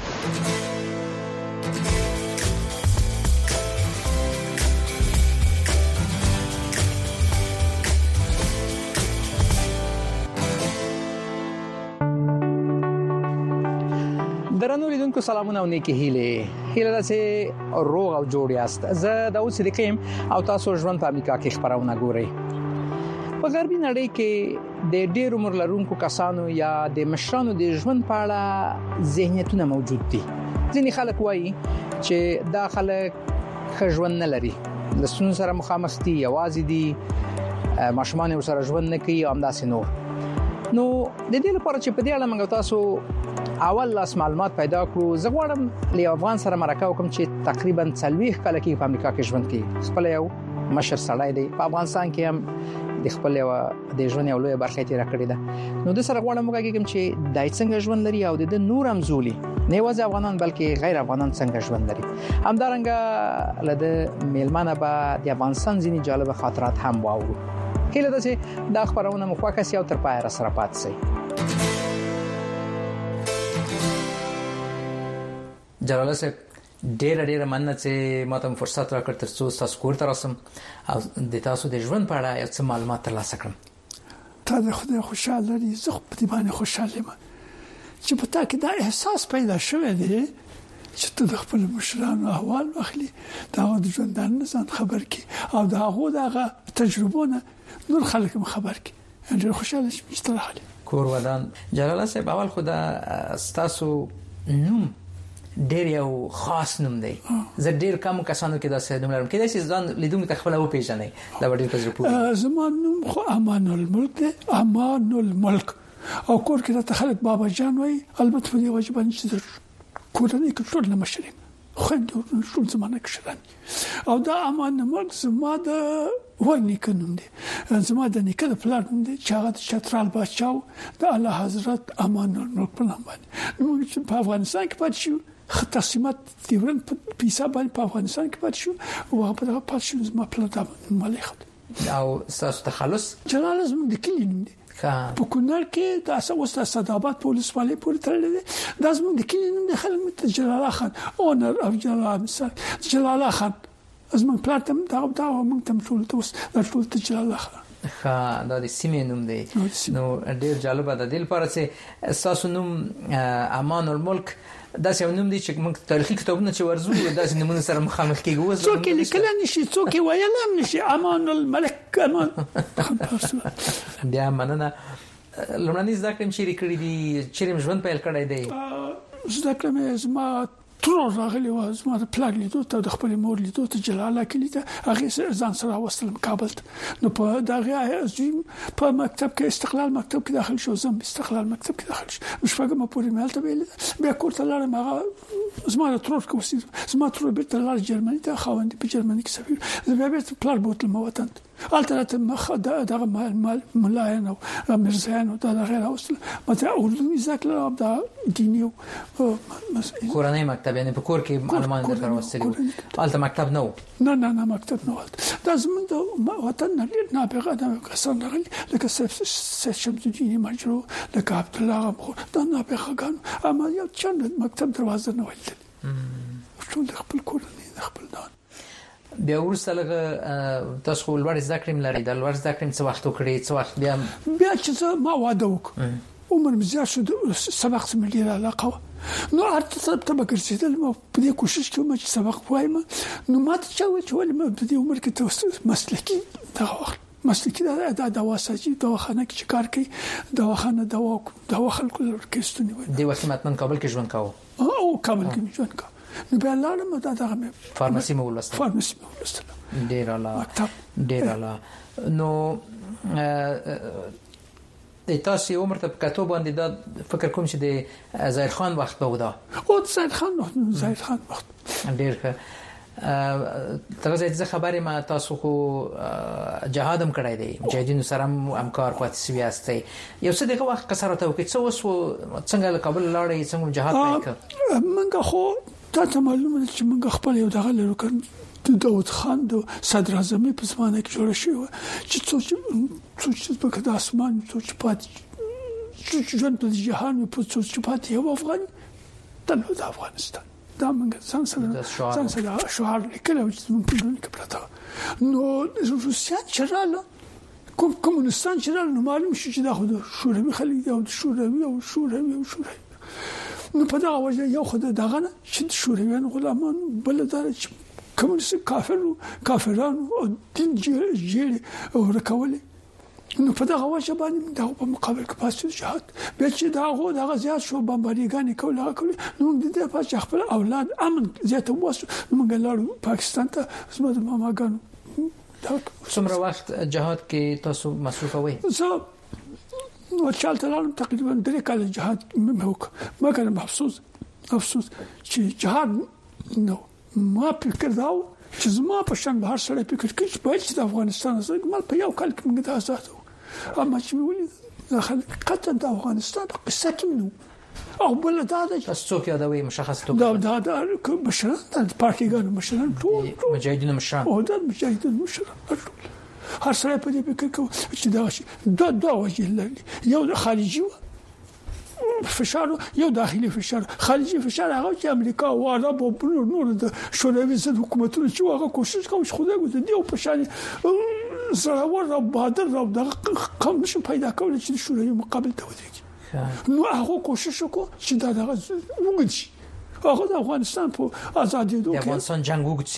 درنو لیدونکو سلامونه او نیکی هیله ده چې روغ او جوړ یاست. زه داوود صدیقیم او تاسو ژوند په امریکا کې خبرونه ګورئ. په غربي نړۍ کې د ډېر عمر لرونکو کسانو یا د مشرانو د ژوند په اړه ذهنیتونه موجود دي. ځینې خلک وایي چې دا خلک ښه ژوند نه لري، د ستونزو سره مخامخ دي، یوازې دي، ماشومان سره ژوند نه کوي او همداسې نور. نو د دې لپاره چې په دې اړه موږ تاسو اول لاس معلومات پیدا کړو، زه غواړم له افغان سره مرکه وکم چې تقریبا 40 کال کې په امریکا کې ژوند کوي. خپل یو مشر سړی دی، په افغانستان کې هم د خپل د ژوند یو لوی برخه تیر کړې ده. نو د سره غواړم وګورم چې دای څنګه ژوند لري او د نور هم زولي نه یوازې افغانان بلکې غیر افغانان څنګه ژوند لري. همدارنګه لده میلمانه به د افغانستان ځینې جالب خاطرات هم واورو. هیله ده چې دا خبرونه مو خوښ شي او تر پایه را سره پات شي. جلال صاحب ډېر مننه چې ماته فرصت راکړ ترڅو تاسو کور ته راسم او د تاسو د ژوند په اړه یو څه معلومات ترلاسه کړم. تا د خدای خوشاله لري، زه په دې باندې خوشاله یم چې په تا کې دا احساس پیدا شوی دی چې ته د خپل مشرانو احوال واخلي، دا د ژوندانه ځان خبر کی او دا هغه تجربونه نور خلک خبر کی. ډېر خوشاله شم چې ترحاله کور ودان. جلال صاحب اول خدا تاسو نوم ډېر یو خاص نوم دی. زه ډېر کم کسانو کې دا څه نوم لرم. کله چې ځان لیدم ته خپل و پیژنې دا ډېر تجربه. زمان نوم خو امان الملک دی، امان الملک، او کور کې راته خلک بابا جان وای. البته په دې واجب چې کورنۍ کې ټول مشرین خوندور ټول زمانه کې شران او دا امان الملک زما د ورني کنوم دي، زما د نیکه د پلان دي چې هغه چترال بچاو د الله حضرت امان الملک په نام باندې. نو په افغانستان کې پات شو تقسیمات تیورن په حساب باندې په افغانستان کې پات شو او هغه په دغه پات شو زما پلان د مالخ او تاسو تخلص جلال زما د کلین دي په کونړ کې د اساس صدابات پولیس والي پورې تړلې ده. د زموږ د کلین د خلک جلال خان اونر او جلال خان زموږ پلاتم دا موږ تم ټول ټول جلال خان دا د سیمې نوم دی. نو ډېر جالب ده. د لپاره چې تاسو نوم امان الملک دا څه نوم دی چې موږ تاریخي کتابونه چې ورزو دا نمونه سره مخامخ کیږو. څوک لیکل نشي، څوک ویل هم نشي امان الملک امان. بیا مننه. لمړني زده کړم چې ریکړې دي چې ژوند پیل کړی دی. زده کړم زما ترور راغلی و، زما د پلاګ لیدو ته د خپل مور لیدو ته جلاله کې لیده هغه ځان سره وصلم کابل ته. نو په دغه په مکتب کې استقلال مکتب کې داخل شو، زم استقلال مکتب کې داخل شو. مشفقه پورې مالته ویل بیا کور ته لاړم. هغه زما د ترور کوسې زما ترور بیرته لاړ جرمني ته، خاوند په جرمني کې سفیر. زه بیا بیرته پلار بوتل مو وطن البته مخ دغه ملایان او مرزایان او د غیر اوسل مته اردوی ذکر او د دیني کورنۍ مکتب یعنی په کور کې معلومات درکوستلو. البته مکتب نو نه مکتب نو دا زموږ د وطن نه پیغه د کسان لري لکه شمس الدین مجرو لکه عبد الله دا نه پیغه ګان اما یو چند مکتب دروازه نه ولته ټول خپل کورنۍ خپل دان. بیا ورسره لږ تاسو ولور ذکر ملري د ولور ذکر څه وخت وکړي، څه وخت بیا چې ما واده وکړ عمر مزیا شو سبق سملی علاقه نو ارته ته بګرځیدل ما په دې کوشش کوم چې سبق وایم. نو ما ته چې ولې ما په دې عمر کې ته مسلکی دا وخت مسلکی دا دواساجي دواخانه کې کار کوي، دواخانه دوا خلکو ورکستونی وي. دی وخت متمن کابل کې ژوند کاوه او کابل کې ژوند کاوه. نو بیا لاړم دغه فارماسي مو ولسته. فارماسي مو ولسته ډیر اعلی. نو د تاسو عمر ته کتاب باندې دا فکر کوم چې د زاهد خان وخت به ودا او زاهد خان وخت ډیر ښه. تاسو د خبرې ما تاسو خو جهاد هم کړی دی، مجاهدینو سره هم همکار پاتې سوي یاستئ. یو څه دغه وخت کسرته وکړي څه وسو څنګه له کابل لاړې څنګه جهاد وکړ؟ منګه خو تا ته معلومه چې منګه خپل یو دغه لرو کړ داود خان د صدر اعظم په زمانه کې جوړ شو چې څوک په کده اسمان څوک پاتې چې ژوند د جهان په څوک پاتې یو افغان د افغانستان دا موږ څنګه شعار لیکلو چې موږ په دې کې پراته نو روسیا چراله کومونستان چراله نو معلوم شي چې دا خو د شوروي خلک دی او شوروي نو په دا وجه یو خو دغه نه چې شورویان غلامان بل دار چې کومونست کافرانو او دین جیړي او رکولې نو په دا وجه باندې دا په مقابل کې پاسو جهاد به چې دا زیات شو بمباریګانې کوله نو د دې په خپل اولاد امن زیات وسو موږ لاړو پاکستان ته زموږ ماماګانو څومره وخت جهاد کې تاسو مصروف وئ نو چالت لالم تقریبا 3 کال جهاد ما كان افسوس چې جهاد نو ما فکر داو چې زما په شان بهر سره فکر کوي چې باید چې د افغانستان سره مال په یو کال کې موږ ته آزاد اما چې ولې داخل قطن د افغانستان قصه کې نو او بل دا څوک یادوي مشخص توګه دا مشران د پارټیګانو مشران ټول مجاهدین مشران او د مجاهدین مشران هر سره په دې فکر کوي چې دا وجه لري یو خارجي فشار یو داخلي فشار خارجي فشار هغه چې امریکا او عرب او نور د شوروي ضد حکومتونو چې هغه کوشش کوي چې خدای ګوت دی او په شان زراور او بادر او د قوم نشي پیدا کول چې شوروي مقابل ته ودرېږي نو هغه کوشش وکړي چې دا وګړي هغه د افغانستان په ازادي دوه د افغانستان جنگ وګړي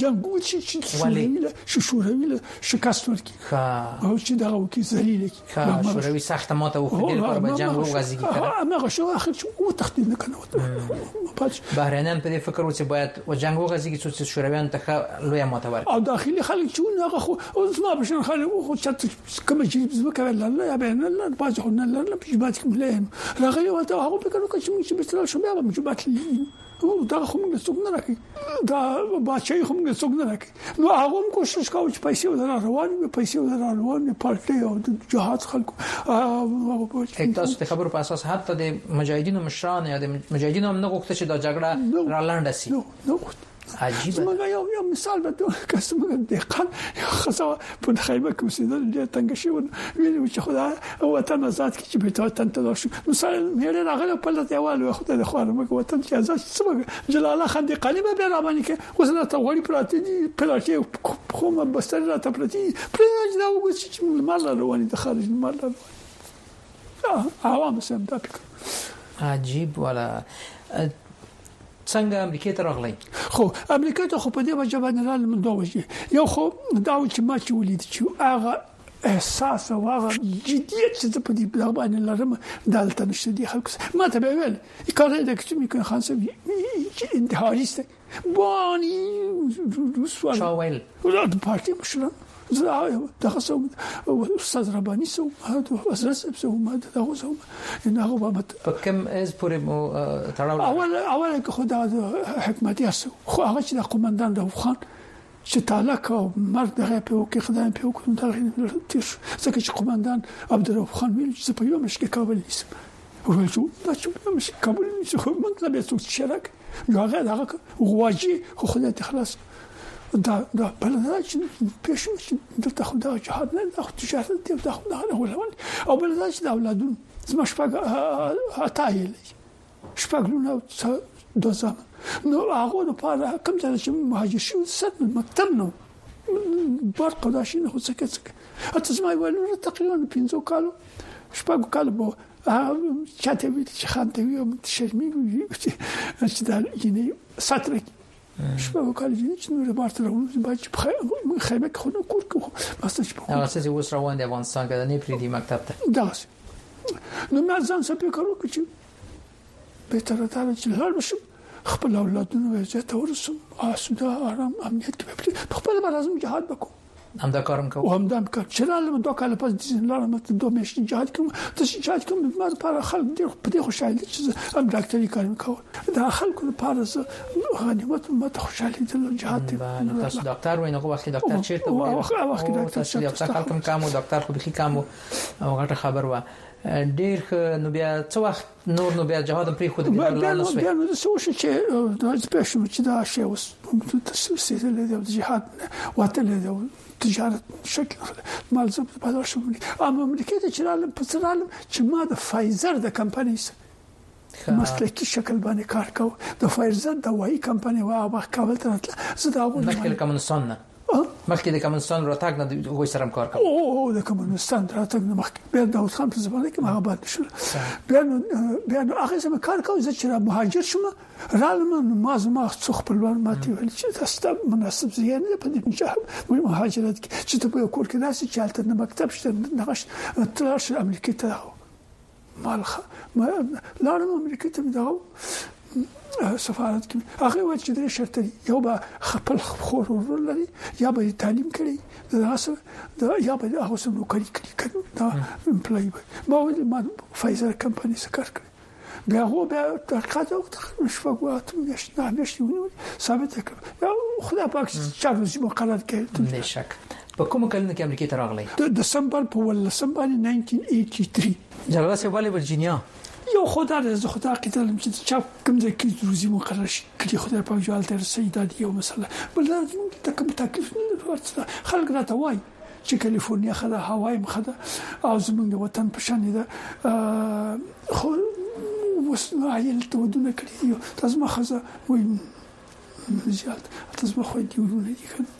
چې شوروي له شکست ورکړي او چې دا وکي ذلیل کی شوروي سخت ماته وکړي پر جنگ وغځي هغه شو اخر چې و تخدید نه کنه بهرانيان په دې فکر و چې باید و جنگ وغځي چې شورویان ته لوی ماته ورکړي او داخلي خلک چې هغه خو زما بشن خلک خو چت کوم چې زما الله یا بین الله باز خو نه الله په جبات کې ملهم راغلی وته هغه فکر وکړي چې به تل شو بیا به جبات دا خو موږ څوک نه راکې دا بچي خو موږ څوک نه راکې نو هغه کوشش کوي چې پیسې ودر روان پارټي او د جهاد خلکو تاسو ته خبرو په اساس حتی د مجاهدینو مشران یا د مجاهدینو هم نه غوښته چې دا جګړه را لاندې شي عجیب څنګه یو مثال به کسمه د قان خاصه په خیمه کې وسیدل د تنګ شي ویل چې خدای وطن آزاد کی چې به وطن ته شو مثال مې راغله په لته یوال خدای د خوانه مګ وطن چې آزاد څنګه جلال الله خان د قلیبه به را باندې کې وسنه ته وړي پراته دي پلاټي خو ما بستر را ته پراته پرې دا وګورئ چې مال رواني د خارج مال عوام سم دا فکر عجیب ولا څنګه امریکا ته راغلی خو امریکا ته خو په دې وجه باندې راغلی من دوه وجه یو خو دا چې ما چې ولید چې هغه احساس او هغه جديت چې په دې بل باندې لرم دالته نشته دي خلک ما ته ویل کارې د کچې مې خاصه انتحاریست بانی سوال شاول ولادت پارټي مشران دغه سو استاد رباني سو هغه اساس سو ما دغه سو انه هو په کوم از پورې تړاو اول خو دا حکمتي اسو خو هغه چې د قومندان د خان چې تعالی کو مرګ دغه په کې خدای په کوم تاریخ تیر ځکه چې قومندان عبدالرؤف خان ویل چې په یو مشکل کابل نیسم ورول شو دا چې په مشکل کابل نیسم خو مطلب یې څه شرک یو هغه غواجی خو خدای ته خلاص دا بلداش پیشوش دلته خدا جهاد نه د تجارت دی د خدا نه ولول او بلداش د اولادون زما شپږ هتایل شپږونه دوزام نو هغه په اړه کوم چې مهاجر شو ست مکتب نو برق داشین خو څه اته زما ویل تقریبا 15 کالو شپږ کالو به چاته وی چې خان ته وی شرمې وی چې دا یعنی ساتره شپږ کال چې نور بارته راوځي باید خیمه خو نو کور کو واسه چې هغه څه اوس روان دی افغانستان کې نه پری دی مکتب ته دا نو ما ځان څه فکر وکړ چې به تر ته چې هر شم خپل اولادونو وځه ته ورسم اسوده آرام امنیت کې خپل لازم جهاد وکړو هم دا کارم کوم هم دا کار چې لاله دوه کال پس د لارم ته دوه میاشتې جهاد کوم ته جهاد کوم ما لپاره خلک ډېر په دې خوشاله چې هم ډاکټري کارم کوم دا خلکو لپاره غنیمت مت خوشاله دي جهاد ته تاسو ډاکټر وای نو وخت ډاکټر چیرته وخت ډاکټر تاسو یو څه خلک کم او ډاکټر خو به کم او غټه خبر و ډیر نو بیا څو وخت نور نو بیا جهاد پرې خو د بیا نو څه وشو چې د پېښو چې دا شی اوس تاسو د جهاد وته له تجارت شکل مال زب په دغه شمول اما مملکت چې عالم په سرالم چې ما د فایزر د کمپنۍ مسلکی شکل باندې کار کوم د فایزر د وای کمپنۍ وا هغه کابل ته زه دا غوښتم مخکې کمونستان نه مخکې د کمونستان راتګ نه غوښ سره کار کوم او د کمونستان راتګ نه مخکې بیا داوود خان په زمانه کې هغه باندې شو بیا هغه سم کار کوم چې مهاجر شوم رالم ما څو خپلوان ماتي ول چې تاسو مناسب زیان په دې مجاهد مهاجرت چې ته په کور کې داسې چالت نه مکتب شته نغش تلاش امریکا ته مالخه لارم امریکا ته داو سفارت کې هغه وایي چې د شرط یو به خپل خور لري یا به تعلیم کړي دا یا به هغه سم نوکری کړي دا امپلای ما ولې ما فایزر کمپنۍ سره کار کوي بیا هو بیا ترقاته مشفقات نشونه ثابت کړ خدای پاک چارلز مقرر کړ نشک په کوم کلونو کې امریکا ته راغلی د دسمبر په 1983 جګړه سه والي ورجینیا یو خدای دې خدای کتل چې چا کوم ځای کې روزي مقرر شي کړي خدای په جوال تر سیداد یو مسله بل دا کوم تکلیف نه ورته خلک راته وای چې کالیفورنیا خدا هواي مخدا او زمونږ د وطن په شان دي خو وسنه عیل ته ودونه کړی دی تاسو ما خزه وای زیات تاسو ما خو دی ودونه دي کنه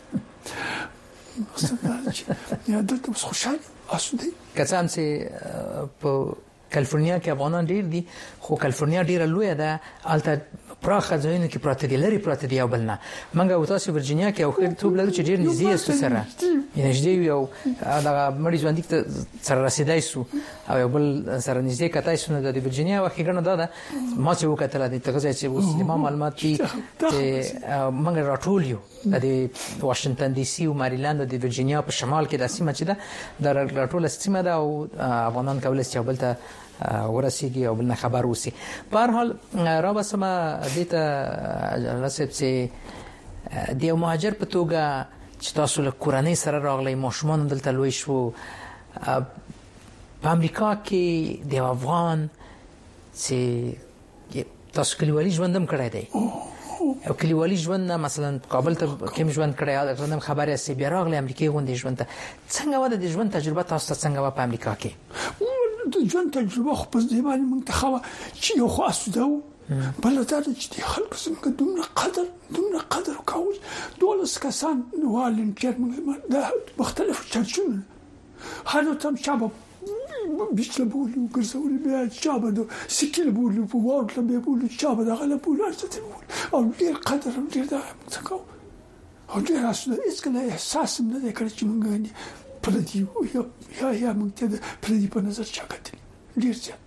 یا دلته خوشاله اسودي کسان چې په کالیفورنیا کې افغانان ډیر دي خو کالیفورنیا ډیره لوی ده الته پراخه ځایونه کې پراته دي لري پراته دي او بلنه منګه او تاسو ورجینیا کې او خیر ټوب لري چې ډیر نږدې است سره نږدې یو دا مړي ژوند کې سره رسیدای سو او بل سره نږدې کتای سو د ورجینیا واخې ګڼه دا ما چې وکړه د تغذیه چې اوس د معلومات چې منګه راټول یو د واشنگټن ډي سي او مریلند او د ورجینیا په شمال کې د سیمه چې د راټول سیمه ده او افغانان کولای شي بل ته ورسیږي او بل خبر وسی په هر حال را بسمه دته لاسه چې د مهاجر په توګه چې تاسو له کورنۍ سره راغلی ماشومان دلته لوي شو په امریکا کې د افغان چې تاسو کلیوالي ژوندم کړی دی او کلیوالي ژوند مثلا کابل ته کوم ژوند کړی دا خبره سی بیا راغلی امریکای غونډې ژوند ته څنګه و د ژوند تجربه تاسو څنګه و په امریکا کې د ژوند تجربه خو په دې باندې موږ ته خو چې یو خو اسوده بل دا چې خلک څنګه دومره قدر کوي دولس کسان والنټیر د مختلفو چرچونو هر تم شابه بیشتر بولو ګرځول بیا شابه د سکیل بولو په ورته به بولو شابه د غلا بولو ارته بولو او ډیر قدر ډیر دا څنګه او ډیر اسوده اسکله احساس نه دی کړی چې موږ پردي یا موږ ته پردي په نظر چاکتل ډیر ځان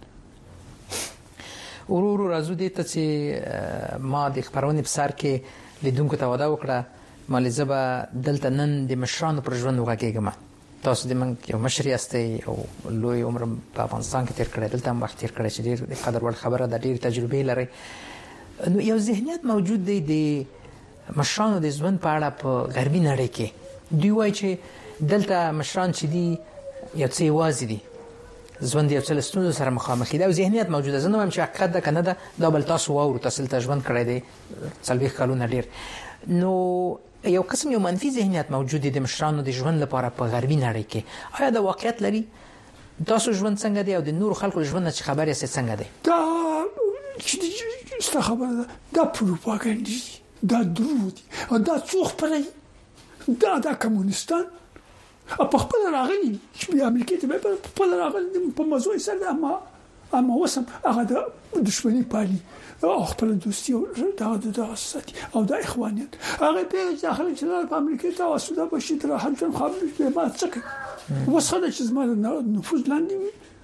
ورو راځو دې ته چې ما د خبرونه په سر کې لیدونکو ته وعده وکړه مالزبه دلته نن د مشرانو پر ژوند وغږیږم تاسو د من یو مشر یاستئ او لوی عمر په افغانستان کې تیر کړی دلته وخت تیر کړی چې ډیر قدر ول خبره د ډیر تجربه لري نو یو ذهنیت موجود دی د مشرانو د ژوند په اړه په غربي نړۍ کې دوی وایي چې دلته مشران چې دي یو څه وازي دي ژوند یو څه لستونو سره مخامخ دي او ذهنیت موجوده زنه هم چې حقیقت ده کنه دا بل تاسو واورو تاسو ته ژوند کړی دی څلوي کلونه ډیر نو یو قسم یو منفي ذهنیت موجود دي د مشرانو د ژوند لپاره په غربي نړۍ کې آیا دا واقعیت لري تاسو ژوند څنګه دی او د نور خلکو ژوند څخه خبرې څنګه دی دا چې څه خبره ده پروپاګاندا دا درود او دا څوخ پرې دا کمونستان په خپل راغلي چې امریکا ته په خپل راغلي په موضوع سره اما وسم هغه د دښمنی پالي او خپل دوستي او دا ساتي او د اخوانیت هغه په داخل چې په امریکا ته وسوده بشي تر هر څه خبرې به ما څه وسخه چې زما نفوذ لاندې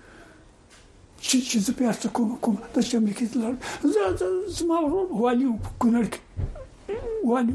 چې زه په اړه کوم د امریکا ته زما والي کونړ والي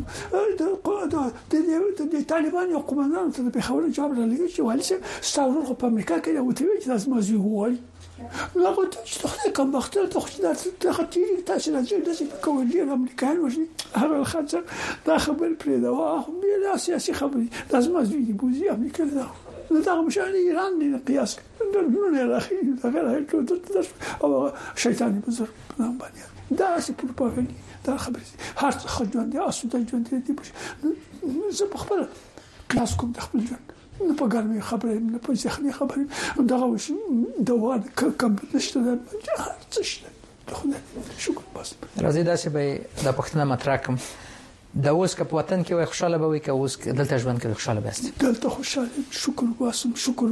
د طالبان یو قومندان ته په خبره جواب راغلی چې والي څه ستاسو په امریکا کې یو ته چې تاسو موضوع وایي نو هغه چې خدای کوم بختل ته خو دا خطیری تاسو راځي د کومې امریکایان وشي هغه خاطر دا خبر پرې دا واه بیا سیاسي خبرې لازم ازوی بوزي امریکا دا مشان ایران نه قیاس نه راخي دا غیر ټول او شیطان بزر نام باندې دا څه پروپاګاندا دا خبرې هر څه خجوان دي اسو د ژوند دي زه په خبره قیاس کوم د خپل ژوند نه په ګرمي خبرې نه په ځخني خبرې دا وش دوه کم نشته دا څه شته خدای شکر بس راځي دا چې به د پښتنه متراکم دا اوس که په وطن کې وای خوشاله به وي که اوس دلته ژوند کې خوشاله بست دلته خوشاله شکر باسم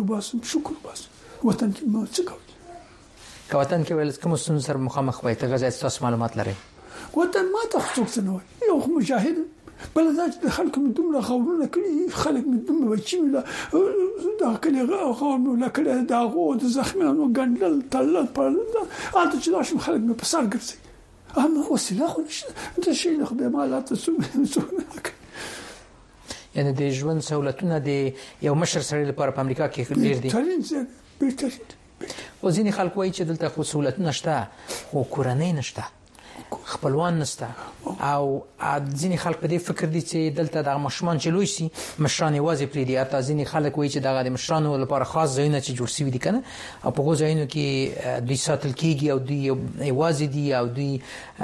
وطن کې مو څه کوي که وطن کې ول کوم سن سره مخامخ وای ته غزا تاسو معلومات لري وطن ما ته څوک نه وای یو مجاهد بل دا چې خلک من دومره غوړونه کړي خلک من دومره بچي ولا دا کله غوړونه کړي دا غو د زخمونو ګندل تلل پر اته چې دا شم خلک په سر ګرځي اما وسیله خو نشته دا شي له خدای ما لا تاسو یعنی د ژوند سہولتونه د یو مشر سره لپاره په امریکا کې ډیر دي او ځینې خلک وایي چې دلته خو سہولتونه شته خو کورنۍ نشته خپلوان نشته او ځینې خلک په دې فکر دي چې دلته د مشمان چې لوي شي مشران یوازې پرې دي اته ځینې خلک وایي چې دغه د مشرانو لپاره خاص ځایونه چې جوړ شوي دي کنه او په هغو ځایونو کې دوی ساتل کیږي او دوی یوازې دي او دوی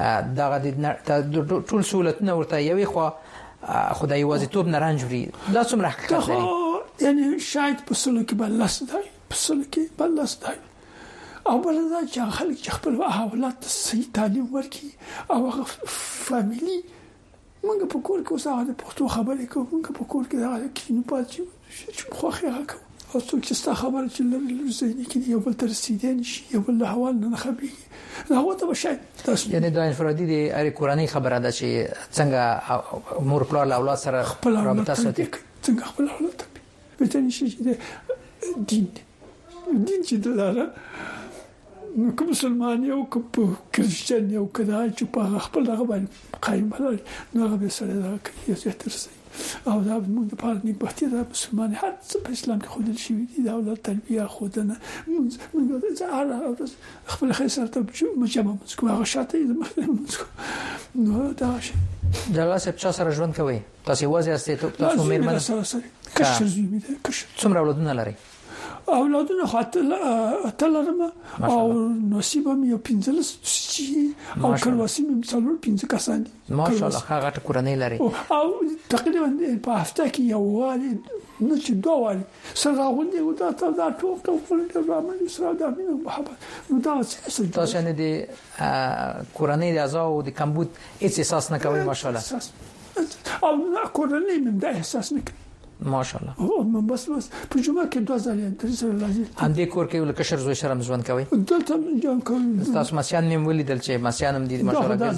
دغه ټول سہولتونه ورته یوې خو خدای یوازې توب نه رانجوري دا څومره حقیقت دی یعنی شاید په سلو کې بلس دی او بل دا چې خلک چې خپل اولاد ته صحیح تعلیم ورکړي او هغه فاميلي موږ په کور کې اوسه د پښتو خبرې کوو موږ په کور کې دا کینو پاتې چې خو خیره کوو او څوک چې ستا خبره چې لږ کې یو بل تر رسیدل شي یو بل حوال نه خبري دا هوته بشي تاسو یعنی دا انفرادي د اړ کورنۍ خبره ده چې څنګه مور پلار اولاد سره رابطه ساتي څنګه خپل اولاد ته به تنشي چې دین چې دا نو کوم مسلمان یو کوم کریسچن یو کدا چې په خپل دغه باندې قائم بلل نو هغه به سره دا کوي چې ترسي او دا موږ په اړه نه بحث دا مسلمان هر څه په اسلام کې خودل شي دي دا اولاد تربیه خودنه موږ زه خپل خیر سره ته مجمع مسکو هغه شاته نو دا شي دا څه چا سره ژوند کوي تاسو وځي استې تاسو مېرمن سره کښ زوی دې څومره اولادونه لري اولادونه خاطر او نصیبم یو 15 چې او کرواسي مې څلور 15 کسان دي ماشاءالله هغه ټول کورنۍ لري او تقریبا په هفته کې یو والي نه چې دوه والي سره غونډه و دا ټول رامن سره د امین محبت نو دا څه تاسو نه دي کورنۍ د ازاو د کمبود هیڅ احساس نه کوي ماشاءالله او کورنۍ مې د احساس نه کوي ماشاءالله او من بس په جمعه کې دوه ځله درس لازم اندې کور کې ول کشر زوی سره ژوند کوي دلته ژوند کوي تاسو مسیان مې ولیدل چې مسیان هم دي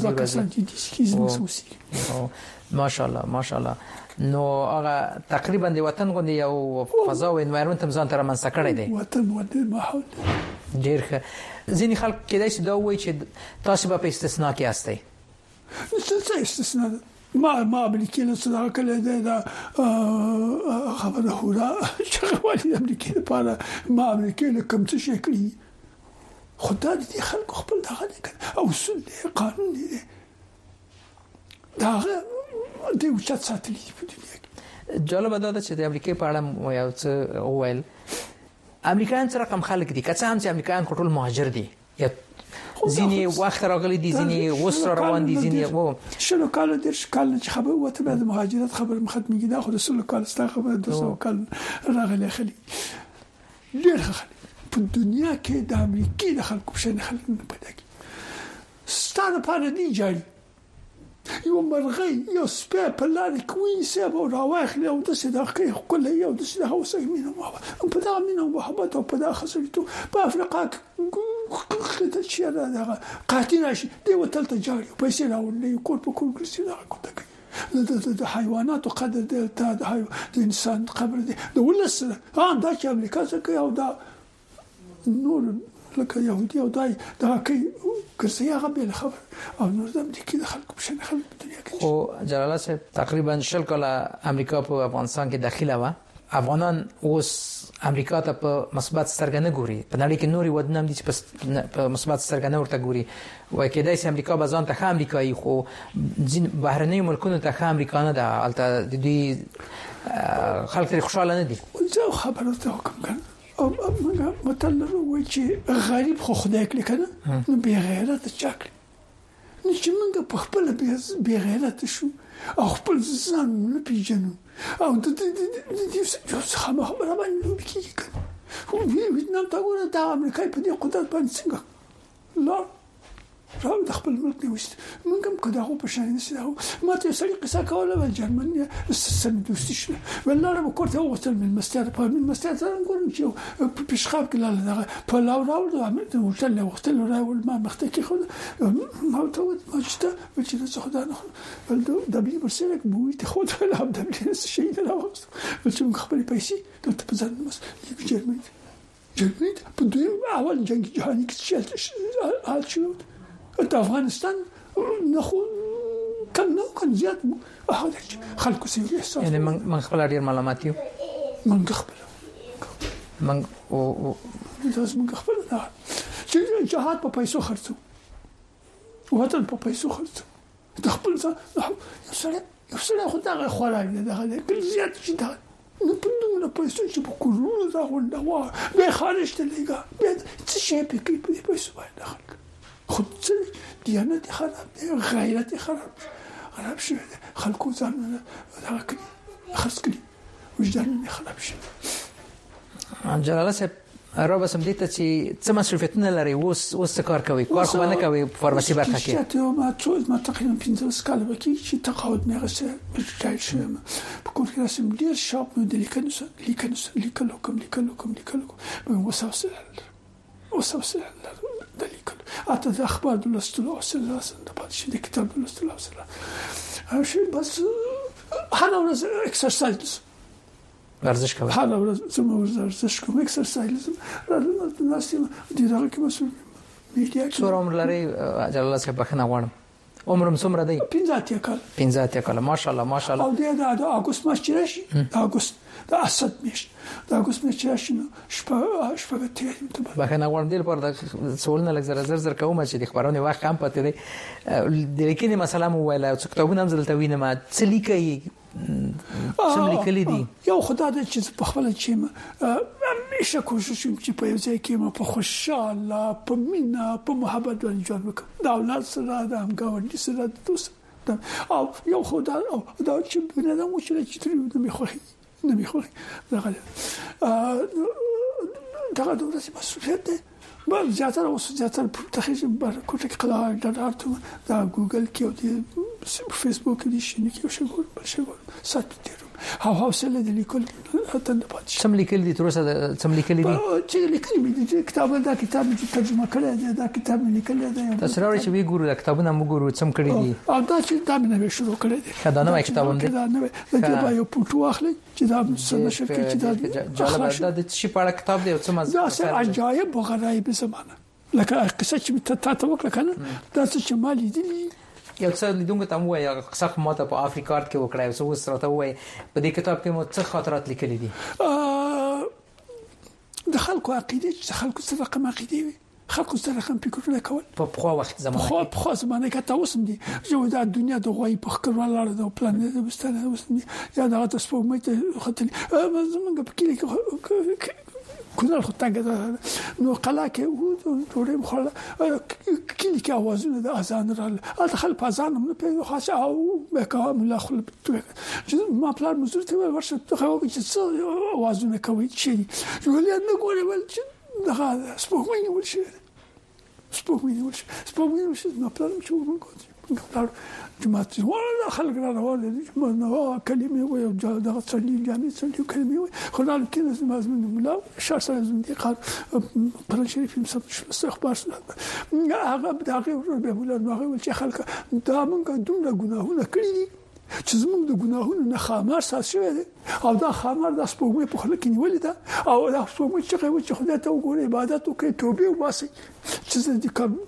ماشاءالله ماشاءالله نو هغه تقریبا د وطن غوندي یو فضا او انوایرمنت هم ځان تر منځ کړی دی وطن ودی ماحول ډیر ځینې خلک کېدای شي دا وایي چې تاسو په استثناء کې یاستئ څه استثناء ما امریکای له صدا کله دا خبره هورا شغالي امریکای لپاره ما امریکای له کوم څه شکلی خدای دې خلک خپل دغه او اصول دي قانون دي دا د وچات ساتلي په دنیا کې جالب ده چې د امریکای په اړه یو څه وویل امریکایان سره کوم خلک دي کڅه هم چې امریکایان ټول مهاجر دي یا ځینې وخت راغلي دي ځینې وس روان دي ځینې وو شلو کال درش کال چې خبر وته بعد مهاجرت خبر ختميږي دا خو د سلو کال ستا خبر 200 کال راغلي خلي ډېر خلک په دنیا کې د امریکای د خلکو په شان خلک نه پیدا کی ستاره په دې جاري یو مرغۍ یو سپه په لارې کوي سبا راوخلی او د صداقت خپل یو د صداقت اوسه مینه محبت په دا مینه محبت او په دا خسرتو په افریقا کې چې دا قاتل شي دی وتل ته جاري پیسې راولې کور په کور ګرځي دا کوته د حیوانات قدر د انسان قبر دی د ولسره دا چې امریکا څخه یو دا نور لکه يهودي او دای دا کوي ګرځي هغه به خبر او نور د امریکای د خلکو په شان خلک په دنیا کې او جلاله صاحب تقریبا شل کاله امریکا په افغانستان کې داخله و افغانان اوس امریکا ته په مثبت سترګه ګوري په نړۍ کې نوري ودنام دي چې په مثبت سترګه ورته ګوري وای کېدای شي امریکا بازان ته امریکایي خو ځین بهرنۍ ملکونو ته امریکا نه ده البته د دې خلک خوشاله نه دي زه خبره ته کوم کنه او موږ متل وایي چې غریب خو خدای کړی کنه نو به غیرت چاکل نو چې موږ په خپل به غیرت شو او خپل ځان نه پیژنو او د دې خبره باندې کیږي کنه خو ویتنام ته ګوره د امریکای په دې قدرت باندې څنګه لا راو د خپل ملک نه وست موږ هم کداغه په شان نشو ما ته سړي قصه کوله ول جرمني سن دوستي شنو والله ما كنت اوصل من المستعد من المستعد نقول نشوف بشخاب كلا په لاو وصل وقت له راول ما مختكي خذ ما تو ما جتا وجه خذ انا دبي برسلك بوي تاخذ لا دبي شيء لا وقت قلت له خبري بايسي قلت بزن بس جرمني بدون اول جنگ جهانی که شو انت افغانستان نخو كان زياد هذا خلكو سيري احساس يعني من خپل ډیر معلومات یو من خپل من او تاسو من خپل نه چې جهاد په پیسو خرڅو وطن په پیسو خرڅو خپل ځا یو خدای خوراک نه ده زیات شي ده نو په نومه پیسو چې په کورونو دا غونډه به خارج ته لګا به څه شي په کې په پیسو باندې خود دیانت خراب غیرت خراب شده خلکو ځان نه خرڅ کړي وجدان خراب شي جلال صاحب را بسم دې ته چې څه مسؤلیتونه لري اوس کار کوي کار خو نه کوي فارماسي برخه کې ما تقریبا 15 کال وکي چې تقاعد مې غسه بجای شم په کور کې رسم ډیر شاپ نو د لیکنو کوم وسوسه حتى الأخبار دولستلو أصلا ده كتاب دولستلو أصلا شيء بس هذا ولا إكسرسايز ورزش کوي هذا ولا زما ورزش کوم إكسرسايز الناس دي راغ کې مسؤل میډیا څور عمر لري جلال صاحب بخنه غواړم عمرم څومره دی 15 کال ماشاءالله او د اگست ماش چرشي د اسد میش د اگست میش چرشي شپه ته بخنه غواړم دل پر د سوالونه لږ زر کوم چې د خبرونه وخت هم پته دی د لیکنې مثلا مو ویل چې کتابونه هم زلته وینم څه لیکي څه لیکلي دي یو خدای د چې په خپل چې همیشه کوشش کوم چې په یو ځای کې ما په خوشاله په مینا په محبت باندې ژوند وکړم دا اولاد سره د همګاونډي سره د دوست او یو خدای او دا چې بنه مو چې ترې نه میخوي دغه د ورځې مسؤلیت دی بل زیاتره تخریج بر کوټه کې قضا دارته دا ګوګل کې او د فیسبوک کې شنو کې شغل بل شغل سات هاو سله د لیکل حتی نه پاتې سم لیکل دي تر اوسه سم لیکل دي چې لیکل دي کتاب چې ترجمه کړی دی دا کتاب لیکل دی تاسو راوړئ چې وی ګورو کتابونه موږ ګورو سم کړی دي او دا چې دا نه شروع کړی دی دا نه کتاب هم دی دا نه دا یو پټو اخلي چې دا سم شرکت چې دا جالب دا د شي په کتاب دی او څه مزه دا څه عجایب او غرایب زمانه لکه قصه چې ته وکړه کنه دا څه مالي دي یو څه لیدونکو ته مو یا قصه ماته په افریقا کې وکړای او څه سره ته وای په دې کتاب کې مو څه خاطرات لیکلي دي د خلکو عقیده چې خلکو سره رقم عقیده وي خلکو سره رقم فکرونه کول په خو وخت زمانه په خو زمانه کې تاسو دي چې د دنیا د غوي په خکر ولاړ د پلانټ د بستانه اوسني یا د تاسو په مې خاطر زمونږ په کې كنا خطان نو قلاك ودوريم خلا كل كوازن ده أذان رال أدخل بأذان من بيو خاص أو بكام لا خل ما بلاد مزور تبى ورشة تخاوي بيجي وازن كوي شيء يقول لي أنا قولي والش ده هذا سبوميني والش ما بلاد مشوا من قدر جماعة ولا خلق لنا ولا جماعة كلمة ويا ده تصلي جامع تصلي كلمة خلنا كنا لازم لا شهر لازم دي قال قرآن شريف مسبب استخبار أغلب داخل ربي ولا ما غير شيء خلق دامن قدوم لجناهنا كلي چیزمون د ګناهونو نه خامار ساس شوی دی او دا خامار د سپوږمۍ په خله کې نیولې ده او دا سپوږمۍ چې خدای ته وګوري عبادت وکړي توبه وباسي چې دې کوم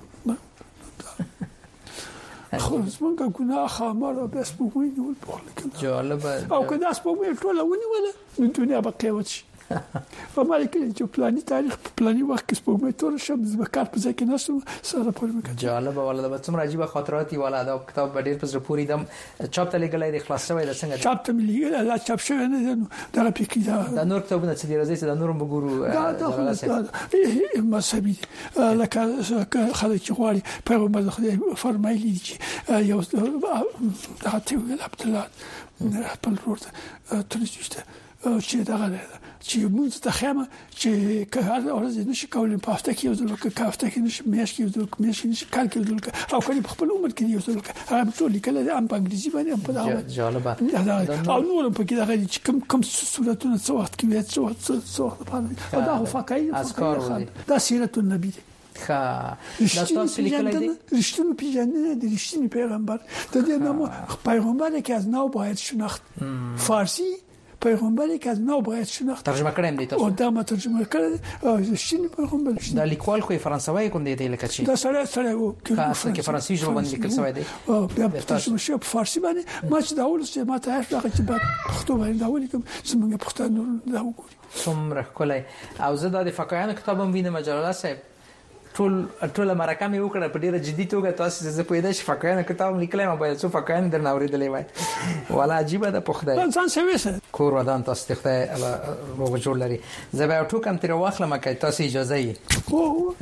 خو زمونږ ګناه خامار او سپوږمۍ نیول په خله کې جالب او کدا سپوږمۍ ټول ونی ولا د دنیا په قیامت شي په مالي کې چې پلاني تاریخ په پلاني وخت کې سپوږمۍ تور شم د کار په ځای کې نشم سره پورې مکه جالب ولا د څومره عجیب خاطرات ولا دا کتاب ډېر په پوری دم چاپ ته لګلای د خلاص شوی د څنګه چاپ ته ملي لا چاپ شوی نه دا پکې دا نور کتابونه چې راځي چې دا نور وګورو دا مذهبي لکه خلک چې غواړي پیغمبر خدای فرمایلی چې یو دا ته ویل عبد الله خپل ورته ترڅه چې دا غواړي چې موږ ته خیمه چې کار اورز نشي کولای په هفته کې یو ځل کې هفته کې نشي میاشت کې یو ځل میاشت نشي کال کې یو ځل او کله په خپل عمر کې یو ځل هغه ټول کله د ام په انګلیسي باندې ام په دا جالبه او نور په کې دا غوړي چې کوم صورتونه څو وخت کې څو په دا هو فقای دا سیرت النبی دا تاسو لیکلای دي رښتینی پیژندنه د رښتینی پیغمبر د دې نامو پیغمبر کې از نو باید شناخت فارسی پیغمبری که از نو باید شناخت ترجمه کردیم دی تاسو دا ما ترجمه کردم شین پیغمبر دا لیکوال خو فرانسوي کوندې دی لکه چې دا سره و که فرانسوي ژبه باندې لیکل شوی دی بیا ترجمه شو په فارسی باندې ما چې دا ولس ما ته هیڅ وخت چې پښتو باندې دا ولیکم څنګه پښتو دا وګورم څومره کولای او زه د فقایانو کتابم وینم جلال صاحب ټول مرکه مې وکړه په ډیره جدي توګه تاسو زه په دې فقایانو کتاب لیکلم باید څو فقایان در نوریدلې وای ولا عجیب ده په خدای ځان سويسه کور ودان تاسو ته خدای روغ جوړ لري زه به ټوکم تر واخلم که تاسو اجازه یې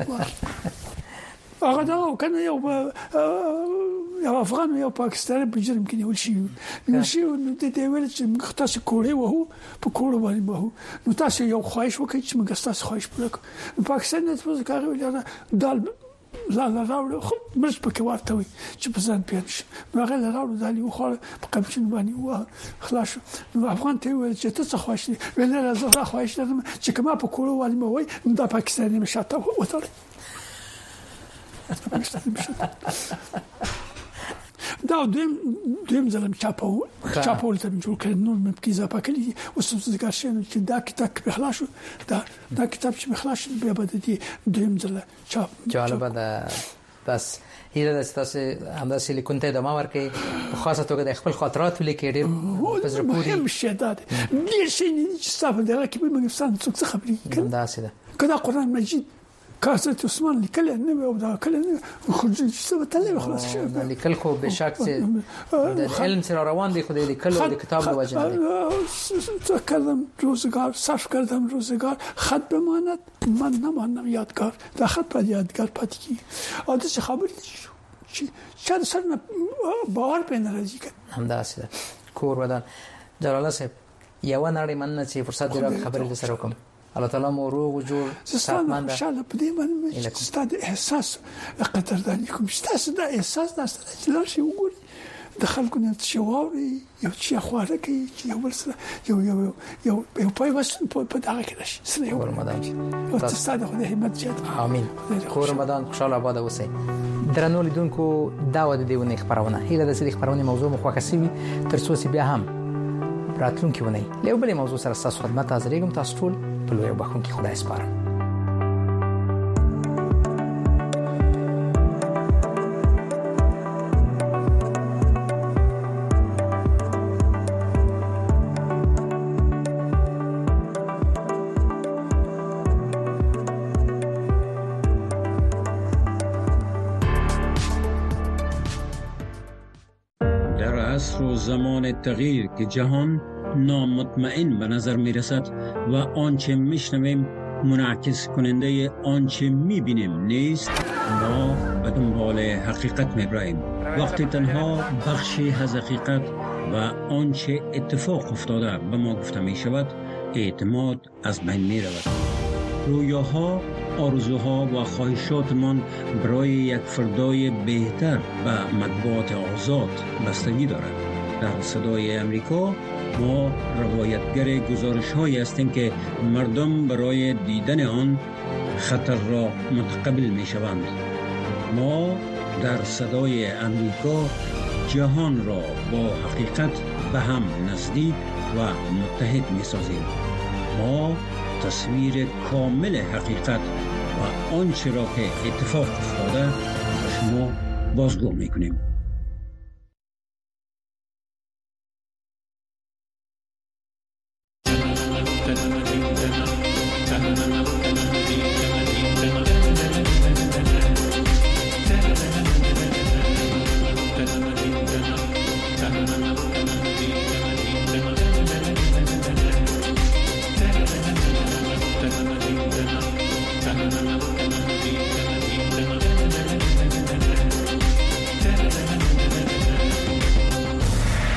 هغه دا کنه یو افغان یو پاکستاني په جرم کې نیول شي نو د دې ویل چې تاسو کوړې وو په کوړو باندې وو نو تاسو یو خواهش وکړئ چې موږ تاسو خواهش وکړو پاکستان نه تاسو کار ویل دال لا راوړو خو مرز پکې ورته وي چې په ځان پیښ شي نو هغه راوړو دالي خو په کمشن باندې و خلاص نو افغان ته ویل چې تاسو خواهش ویل نه زه خواهش لرم چې کما په کوړو باندې وای نو د پاکستاني مشاته وته دا دویم ځلم چاپول ته جوړ کړ نو مې کې اضافه کړی او څه څه شنو چې دا کتاب په خلاصو دا کتاب چې مخلاص بیا به دي دویم ځل چاپ جالب ده بس هیله ده تاسو همداسې لیکونته د ما ورکه په خاصه توګه د خپل خاطرات ولیکې ډېر په زړه پورې مهم شي دا ډېر شي چې تاسو د راکې به موږ څه خبرې کوي دا سره کله قرآن مجید کاسه عثمان لیکل نه او دا کله خو څه به تل خلاص شي لیکل خو به شک چې د علم سره روان دي خو د لیکل او د کتاب د وجه نه کردم روزگار صرف کردم روزگار خط بماند من نمانم یادگار دا خط پر یادگار پاتې کی او د څه خبرې چې سره باور پېنه راځي همداسې کور ودان جلال صاحب یو نړۍ من چې فرصت دی خبرې سره وکم الله تعالی مو روغ جوړ ساتمنده ان شاء الله په دې باندې ستاسو احساس قدردانی کوم ستاسو د احساس تاسو لار شي وګورئ د خلکو نه شواوري یو چې خواره کوي چې یو بل سره یو پای وس په دغه کې راشي سره یو رمضان تاسو د خدای همت زیات امين خو رمضان خوشاله آباد اوسئ درنو لیدونکو دا و د دیونه خبرونه هیله د سړي خبرونه موضوع مخوکه سوي ترڅو چې بیا هم راتلونکي ونی له بل موضوع سره تاسو خدمت حاضرېږم تاسو ټول په لوی بخون کې خدای سپارم در عصر و زمان تغییر که جهان نامطمئن به نظر می رسد و آنچه می شنویم منعکس کننده آنچه می بینیم نیست ما به دنبال حقیقت می براییم وقتی تنها بخشی از حقیقت و آنچه اتفاق افتاده به ما گفته می شود اعتماد از بین می رود رویاها آرزوها و خواهشاتمان برای یک فردای بهتر به مطبوعات آزاد بستگی دارد در صدای امریکا ما روایتگر گزارش‌هایی هستیم که مردم برای دیدن آن خطر را متقبل می‌شوند. ما در صدای امریکا جهان را با حقیقت به هم نزدیک و متحد می‌سازیم. ما تصویر کامل حقیقت و آنچه را که اتفاق افتاده به شما بازگو می‌کنیم.